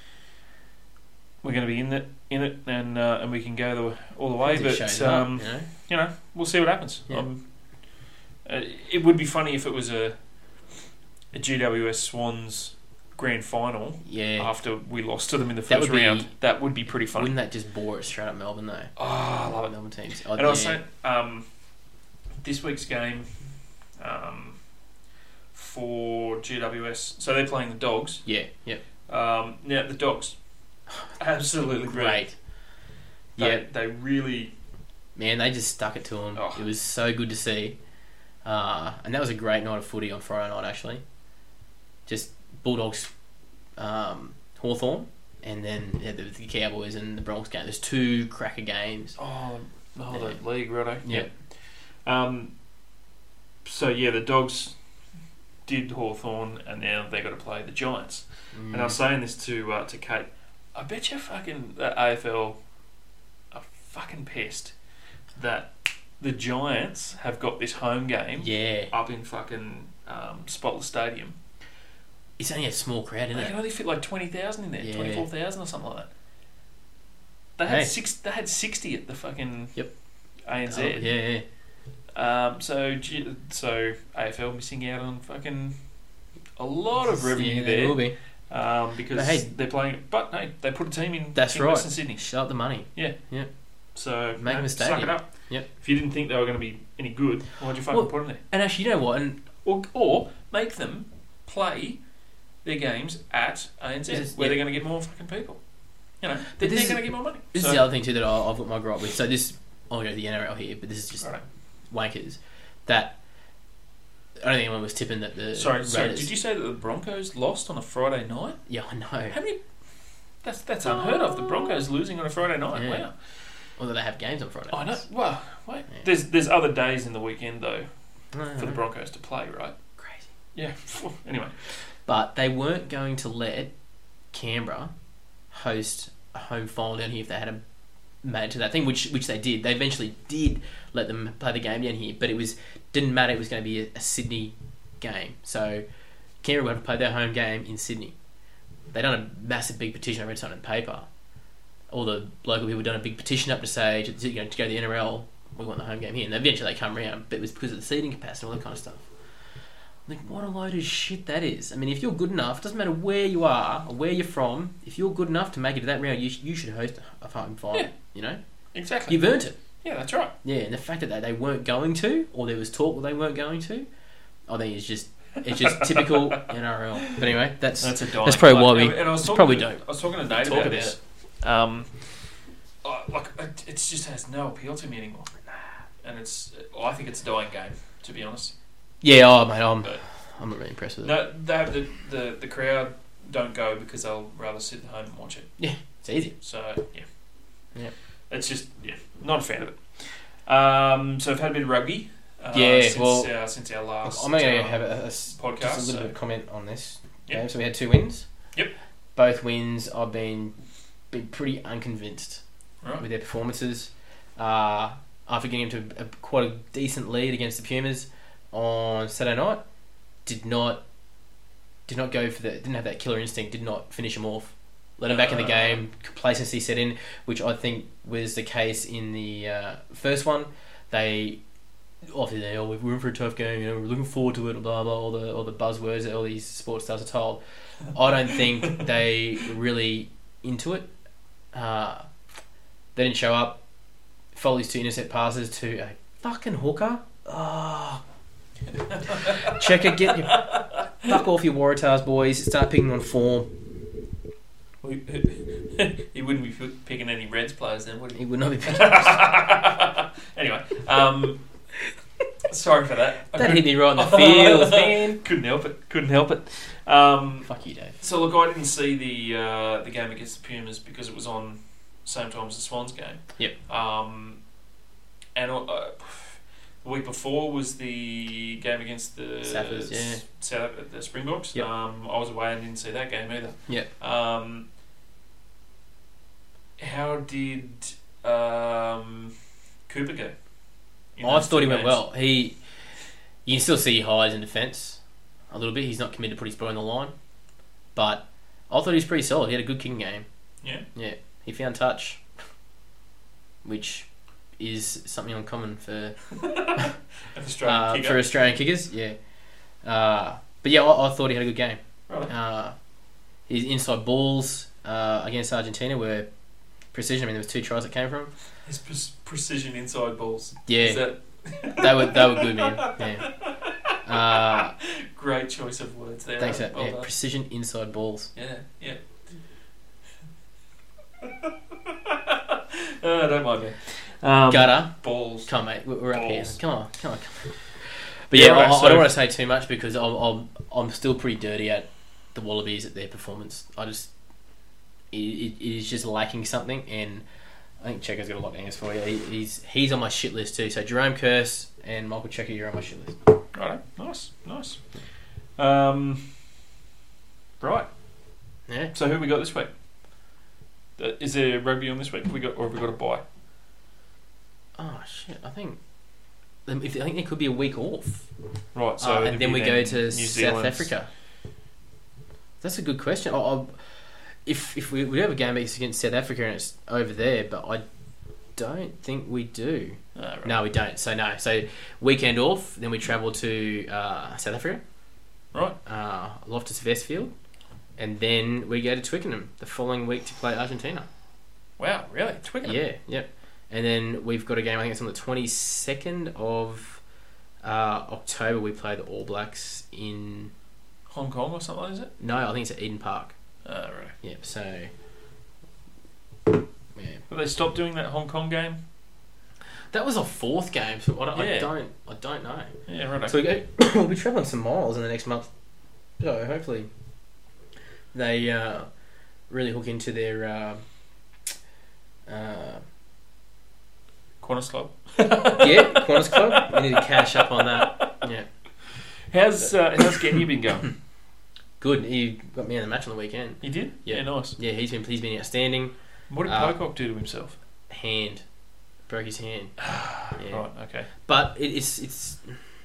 we're going to be in it, in it, and uh, and we can go the, all the way. It But shows up, um, you know? you know, we'll see what happens. Yeah. Um, uh, it would be funny if it was a a G W S Swans grand final Yeah. after we lost to them in the That first would be- round. That would be pretty funny. Wouldn't that just bore it straight up Melbourne though? Oh, I love it. Melbourne teams. Oh, And I was yeah. saying, um, this week's game um, for G W S, so they're playing the Dogs. Yeah. Yep. Um, now, the Dogs, absolutely brilliant. Great. They, Yeah. they really, Man, they just stuck it to him. Oh. It was so good to see. Uh, and that was a great night of footy on Friday night, actually. Just Bulldogs, um, Hawthorn, and then yeah, the, the Cowboys and the Bronx game. There's two cracker games. oh, oh Yeah. the league, righto. Yeah. Um, so, yeah, the Dogs did Hawthorn, and now they've got to play the Giants. Mm. And I was saying this to uh, to Kate. I bet you fucking the A F L are fucking pissed that the Giants have got this home game Yeah. up in fucking um, Spotless Stadium. It's only a small crowd, isn't They it? can only fit like twenty thousand in there, Yeah. twenty four thousand or something like that. They had Hey. six. They had sixty at the fucking Yep. A N Z. Oh, yeah, yeah. Um, so G- so A F L missing out on fucking a lot of revenue Yeah, they will there be. um, because But hey- they're playing. But hey, they put a team in, That's in right. Western Sydney. Shut up the money. So Make you a know, suck stadium. it up. Yep. If you didn't think they were going to be any good, why'd you fucking Well- put them there? And actually, you know what? And Or, or make them play their games at A N Z, This is- where yeah. they're going to get more fucking people. You know, they're, this they're is- going to get more money. this so, is the other thing too that I- I've got my gripe with. So this, I'm going to go to the N R L here, but this is just Right. wankers. That I don't think anyone was tipping that the Sorry, sorry. Raiders- Did you say that the Broncos lost on a Friday night? Yeah, I know. How many? That's that's unheard of. The Broncos losing on a Friday night. Yeah. Wow. Although they have games on Friday. I know. Well, wait. Yeah. There's there's other days in the weekend though No, for the Broncos to play, right? Crazy. Yeah. Anyway. But they weren't going to let Canberra host a home final down here if they had a made it to that thing, which which they did. They eventually did let them play the game down here, but it was didn't matter. It was going to be a, a Sydney game, so Canberra would have to play their home game in Sydney. They done a massive big petition. I read something in the paper. All the local people done a big petition up to say to, you know, to go to the N R L. We want the home game here, and eventually they come around, but it was because of the seating capacity and all that kind of stuff. Like, what a load of shit that is. I mean, if you're good enough, doesn't matter where you are or where you're from, if you're good enough to make it to that round, you, sh- you should host a home final, Yeah. you know? Exactly. You've earned it. Yeah, that's right. Yeah, and the fact that they, they weren't going to, or there was talk that they weren't going to, I think it's just it's just typical N R L. But anyway, that's That's a dying that's probably why bloke. we And, and I was it's talking probably to, don't I was talking to Nate talk about, about this. Um, I- like it, it just has no appeal to me anymore. And it's I think it's a dying game, to be honest. Yeah, oh mate, I'm But- I'm not really impressed with it. No, they have the, the the crowd don't go because they'll rather sit at home and watch it. It's easy. So yeah, Yeah. it's just yeah, not a fan of it. Um, so I've had a bit of rugby. Uh, Yeah, since, well, uh, since our last. I'm going to uh, have a, a s- podcast, just a little so- bit of comment on this Yep. game. So we had two wins. Yep. Both wins, I've been been pretty unconvinced Right. with their performances. Uh, after getting into a, quite a decent lead against the Pumas on Saturday night, did not did not go for the didn't have that killer instinct. Did not finish them off. Let them back in the Uh. game. Complacency set in, which I think was the case in the uh, first one. They often they oh we're in for a tough game. You know, we're looking forward to it. Blah blah. All the all the buzzwords that all these sports stars are told. I don't think they were really into it. Uh, they didn't show up. Foley's two intercept passes to a fucking hooker. Oh. Checker, get your fuck off your Waratahs, boys. Start picking on form. He wouldn't be picking any Reds players then, would he? He would not be picking. Anyway, um, sorry for that. I That couldn't- hit me right in the feels, man. Couldn't help it. Couldn't help it. Um, Fuck you, Dave. so look, I didn't see the uh, the game against the Pumas because it was on same time as the Swans game. Yep. Um, and uh, the week before was the game against the Sappers, yeah. South, the Springboks. Yep. Um, I was away and didn't see that game either. Yep. Um, how did um, Cooper go? in I those thought two he went games? well. He, you can still see highs in defence a little bit. He's not committed to put his ball on the line, but I thought he was pretty solid. He had a good kicking game. Yeah. Yeah, he found touch, which is something uncommon for An Australian uh, kicker. for Australian kickers. Yeah, uh, but yeah, I, I thought he had a good game. Right. Uh, his inside balls uh, against Argentina were precision. I mean, there was two tries that came from him. His pre- precision inside balls. Yeah, Is that they were they were good, man. Yeah. Uh, great choice of words there. thanks. Well yeah, done. precision inside balls. Yeah, yeah. uh, don't mind me. Um, Gutter. balls. Come on, mate. We're we're up here. Balls. Come on, come on, come on. But Yeah, yeah, right, I, I so- don't want to say too much because I'm, I'm I'm still pretty dirty at the Wallabies at their performance. I just it, it, it is just lacking something, and I think Checker's got a lot of answers for you. He, he's he's on my shit list too. So Jerome Curse and Michael Checker, you're on my shit list. Right. Nice, nice. Um, right. Yeah. So who we got this week? Uh, is there rugby on this week? Have we got, or have we got a bye? Oh shit! I think um, if, I think there could be a week off. Right, so Uh, it'd and then be we go to New South Zealand's- Africa. That's a good question. I, I, if if we, we have a game against South Africa and it's over there, but I don't think we do. Ah, right. No, we don't. So no. So weekend off, then we travel to uh, South Africa, Right. uh, Loftus Versfield, and then we go to Twickenham the following week to play Argentina. Wow, really? Twickenham? Yeah, yep. And then we've got a game. I think it's on the twenty second of uh, October. We play the All Blacks in. Hong Kong or something, is it? No, I think it's at Eden Park. Ah, right. Yep. So. Yeah. But they stopped doing that Hong Kong game? That was our fourth game, so I don't, I Yeah. don't, I don't know. Yeah, right. So we go, we'll be travelling some miles in the next month. So hopefully they uh, really hook into their uh, uh, Qantas Club. yeah Qantas Club. We need to cash up on that. Yeah, How's uh, how's Genya been going? good. He got me in the match on the weekend. He did? Yeah. Yeah, nice. Yeah, he's been he's been outstanding. What did Uh, Pocock do to himself? Hand broke his hand. Yeah. Right, okay. But it, it's it's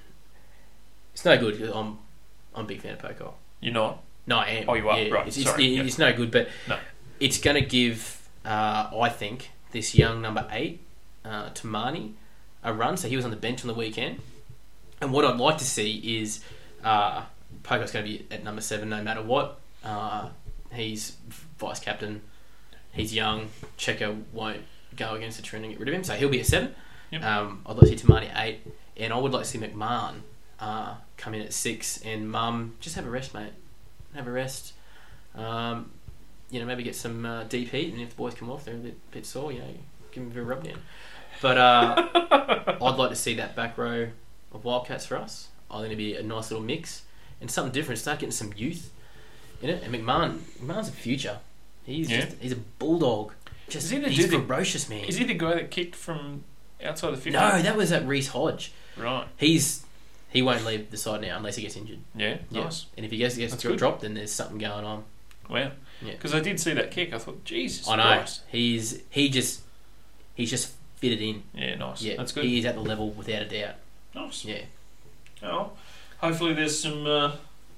it's no good. 'Cause I'm I'm a big fan of Pocock. You're not? No, I am. Oh, you are? Yeah, Right, It's, sorry, It's, yeah. it's no good, but No. it's going to give, uh, I think, this young number eight, uh, Tamani, a run. So he was on the bench on the weekend. And what I'd like to see is uh, Pocock's going to be at number seven no matter what. Uh, he's vice captain. He's young. Checo won't go against the trend and get rid of him. So he'll be at seven. Yep. Um, I'd like to see Tamani at eight. And I would like to see McMahon uh, come in at six. And Mum, just have a rest, mate. Have a rest. Um, you know, maybe get some uh, deep heat, and if the boys come off, they're a bit, bit sore. You know, give them a bit of rub down. But uh, I'd like to see that back row of Wildcats for us. I think it'd be a nice little mix and something different. Start getting some youth in it. And McMahon, McMahon's a future. He's Yeah. just he's a bulldog. Just Is he the he's dude that- ferocious, man. Is he the guy that kicked from outside the fifty? No, that was at Reece Hodge. Right. He's he won't leave the side now unless he gets injured. Yeah, Yeah. nice. And if he gets gets That's dro- good. dropped, then there's something going on. Wow. Yeah. Because I did see that kick. I thought, Jesus I know. Christ. He's he just he's just fitted in. Yeah, nice. Yeah, That's good. He's at the level without a doubt. Nice. Yeah, Oh, hopefully there's some... Uh,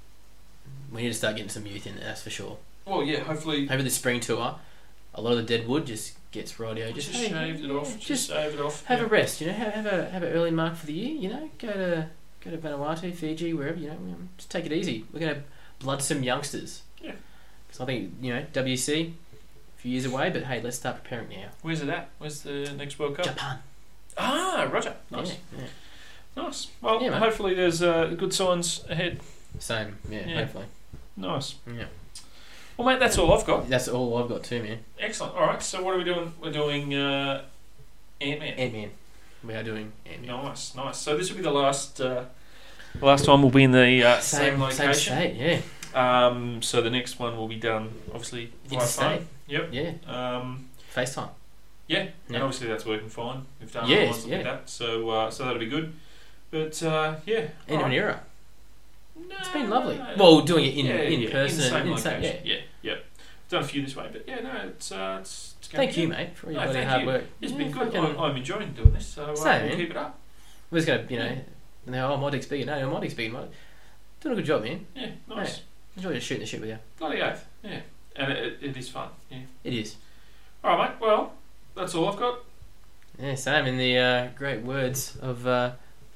we need to start getting some youth in there. That's for sure. well, yeah, hopefully... Maybe the spring tour, a lot of the dead wood just gets radio. Just, Just, hey, shaved it off. yeah, Just, just shaved it off. have yeah. a rest. You know, have, have a have an early mark for the year. You know, go to go to Vanuatu, Fiji, wherever. You know, um, just take it easy. We're gonna blood some youngsters. Yeah. Because I think you know W C, a few years away, but hey, let's start preparing now. Where's it at? Where's the next World Cup? Japan. Ah, Roger. Nice. Yeah, yeah. Nice. Well, Yeah, mate. hopefully there's uh, good signs ahead. Same. Yeah, Yeah. hopefully. Nice. Yeah. Well, mate, that's all I've got. That's all I've got too, man. Excellent. All right, so what are we doing? We're doing uh, Ant-Man. Ant Man. We are doing Ant Man. Nice, nice. So this will be the last uh, last time we'll be in the uh, same, Same, location. same state, yeah. Um, so the next one will be done, obviously, via Interstate. phone. Yep. Yeah. Um, FaceTime. yeah, and Yeah. obviously that's working fine. We've done Yes, other ones like yeah. that, so uh, so that'll be good. But uh, yeah, End of an alright. era. No, It's been lovely. no, Well, doing it in, yeah, in yeah, person. in the same in the same- location. yeah. Yeah, yeah. I've done a few this way, but yeah, no, it's uh, it's, it's going Thank you, mate, for all your No, bloody thank hard you. work. It's Yeah, been good. fucking- I'm, I'm enjoying doing this, so uh, Same, we'll man. keep it up. We're just gonna, you know, and they're, oh, my dick's bigger. No, my dick's bigger. My... Doing a good job, man. Yeah, nice. Yeah. Enjoy just shooting the shit with you. Bloody oath. Yeah, and it, it is fun. Yeah. It is. All right, mate. Well, that's all I've got. Yeah, Sam, in the uh, great words of uh,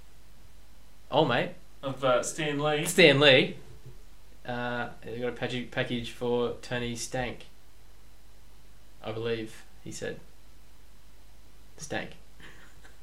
old mate, Of uh, Stan Lee. Stan Lee, uh, they got a package, package for Tony Stank. I believe he said. Stank.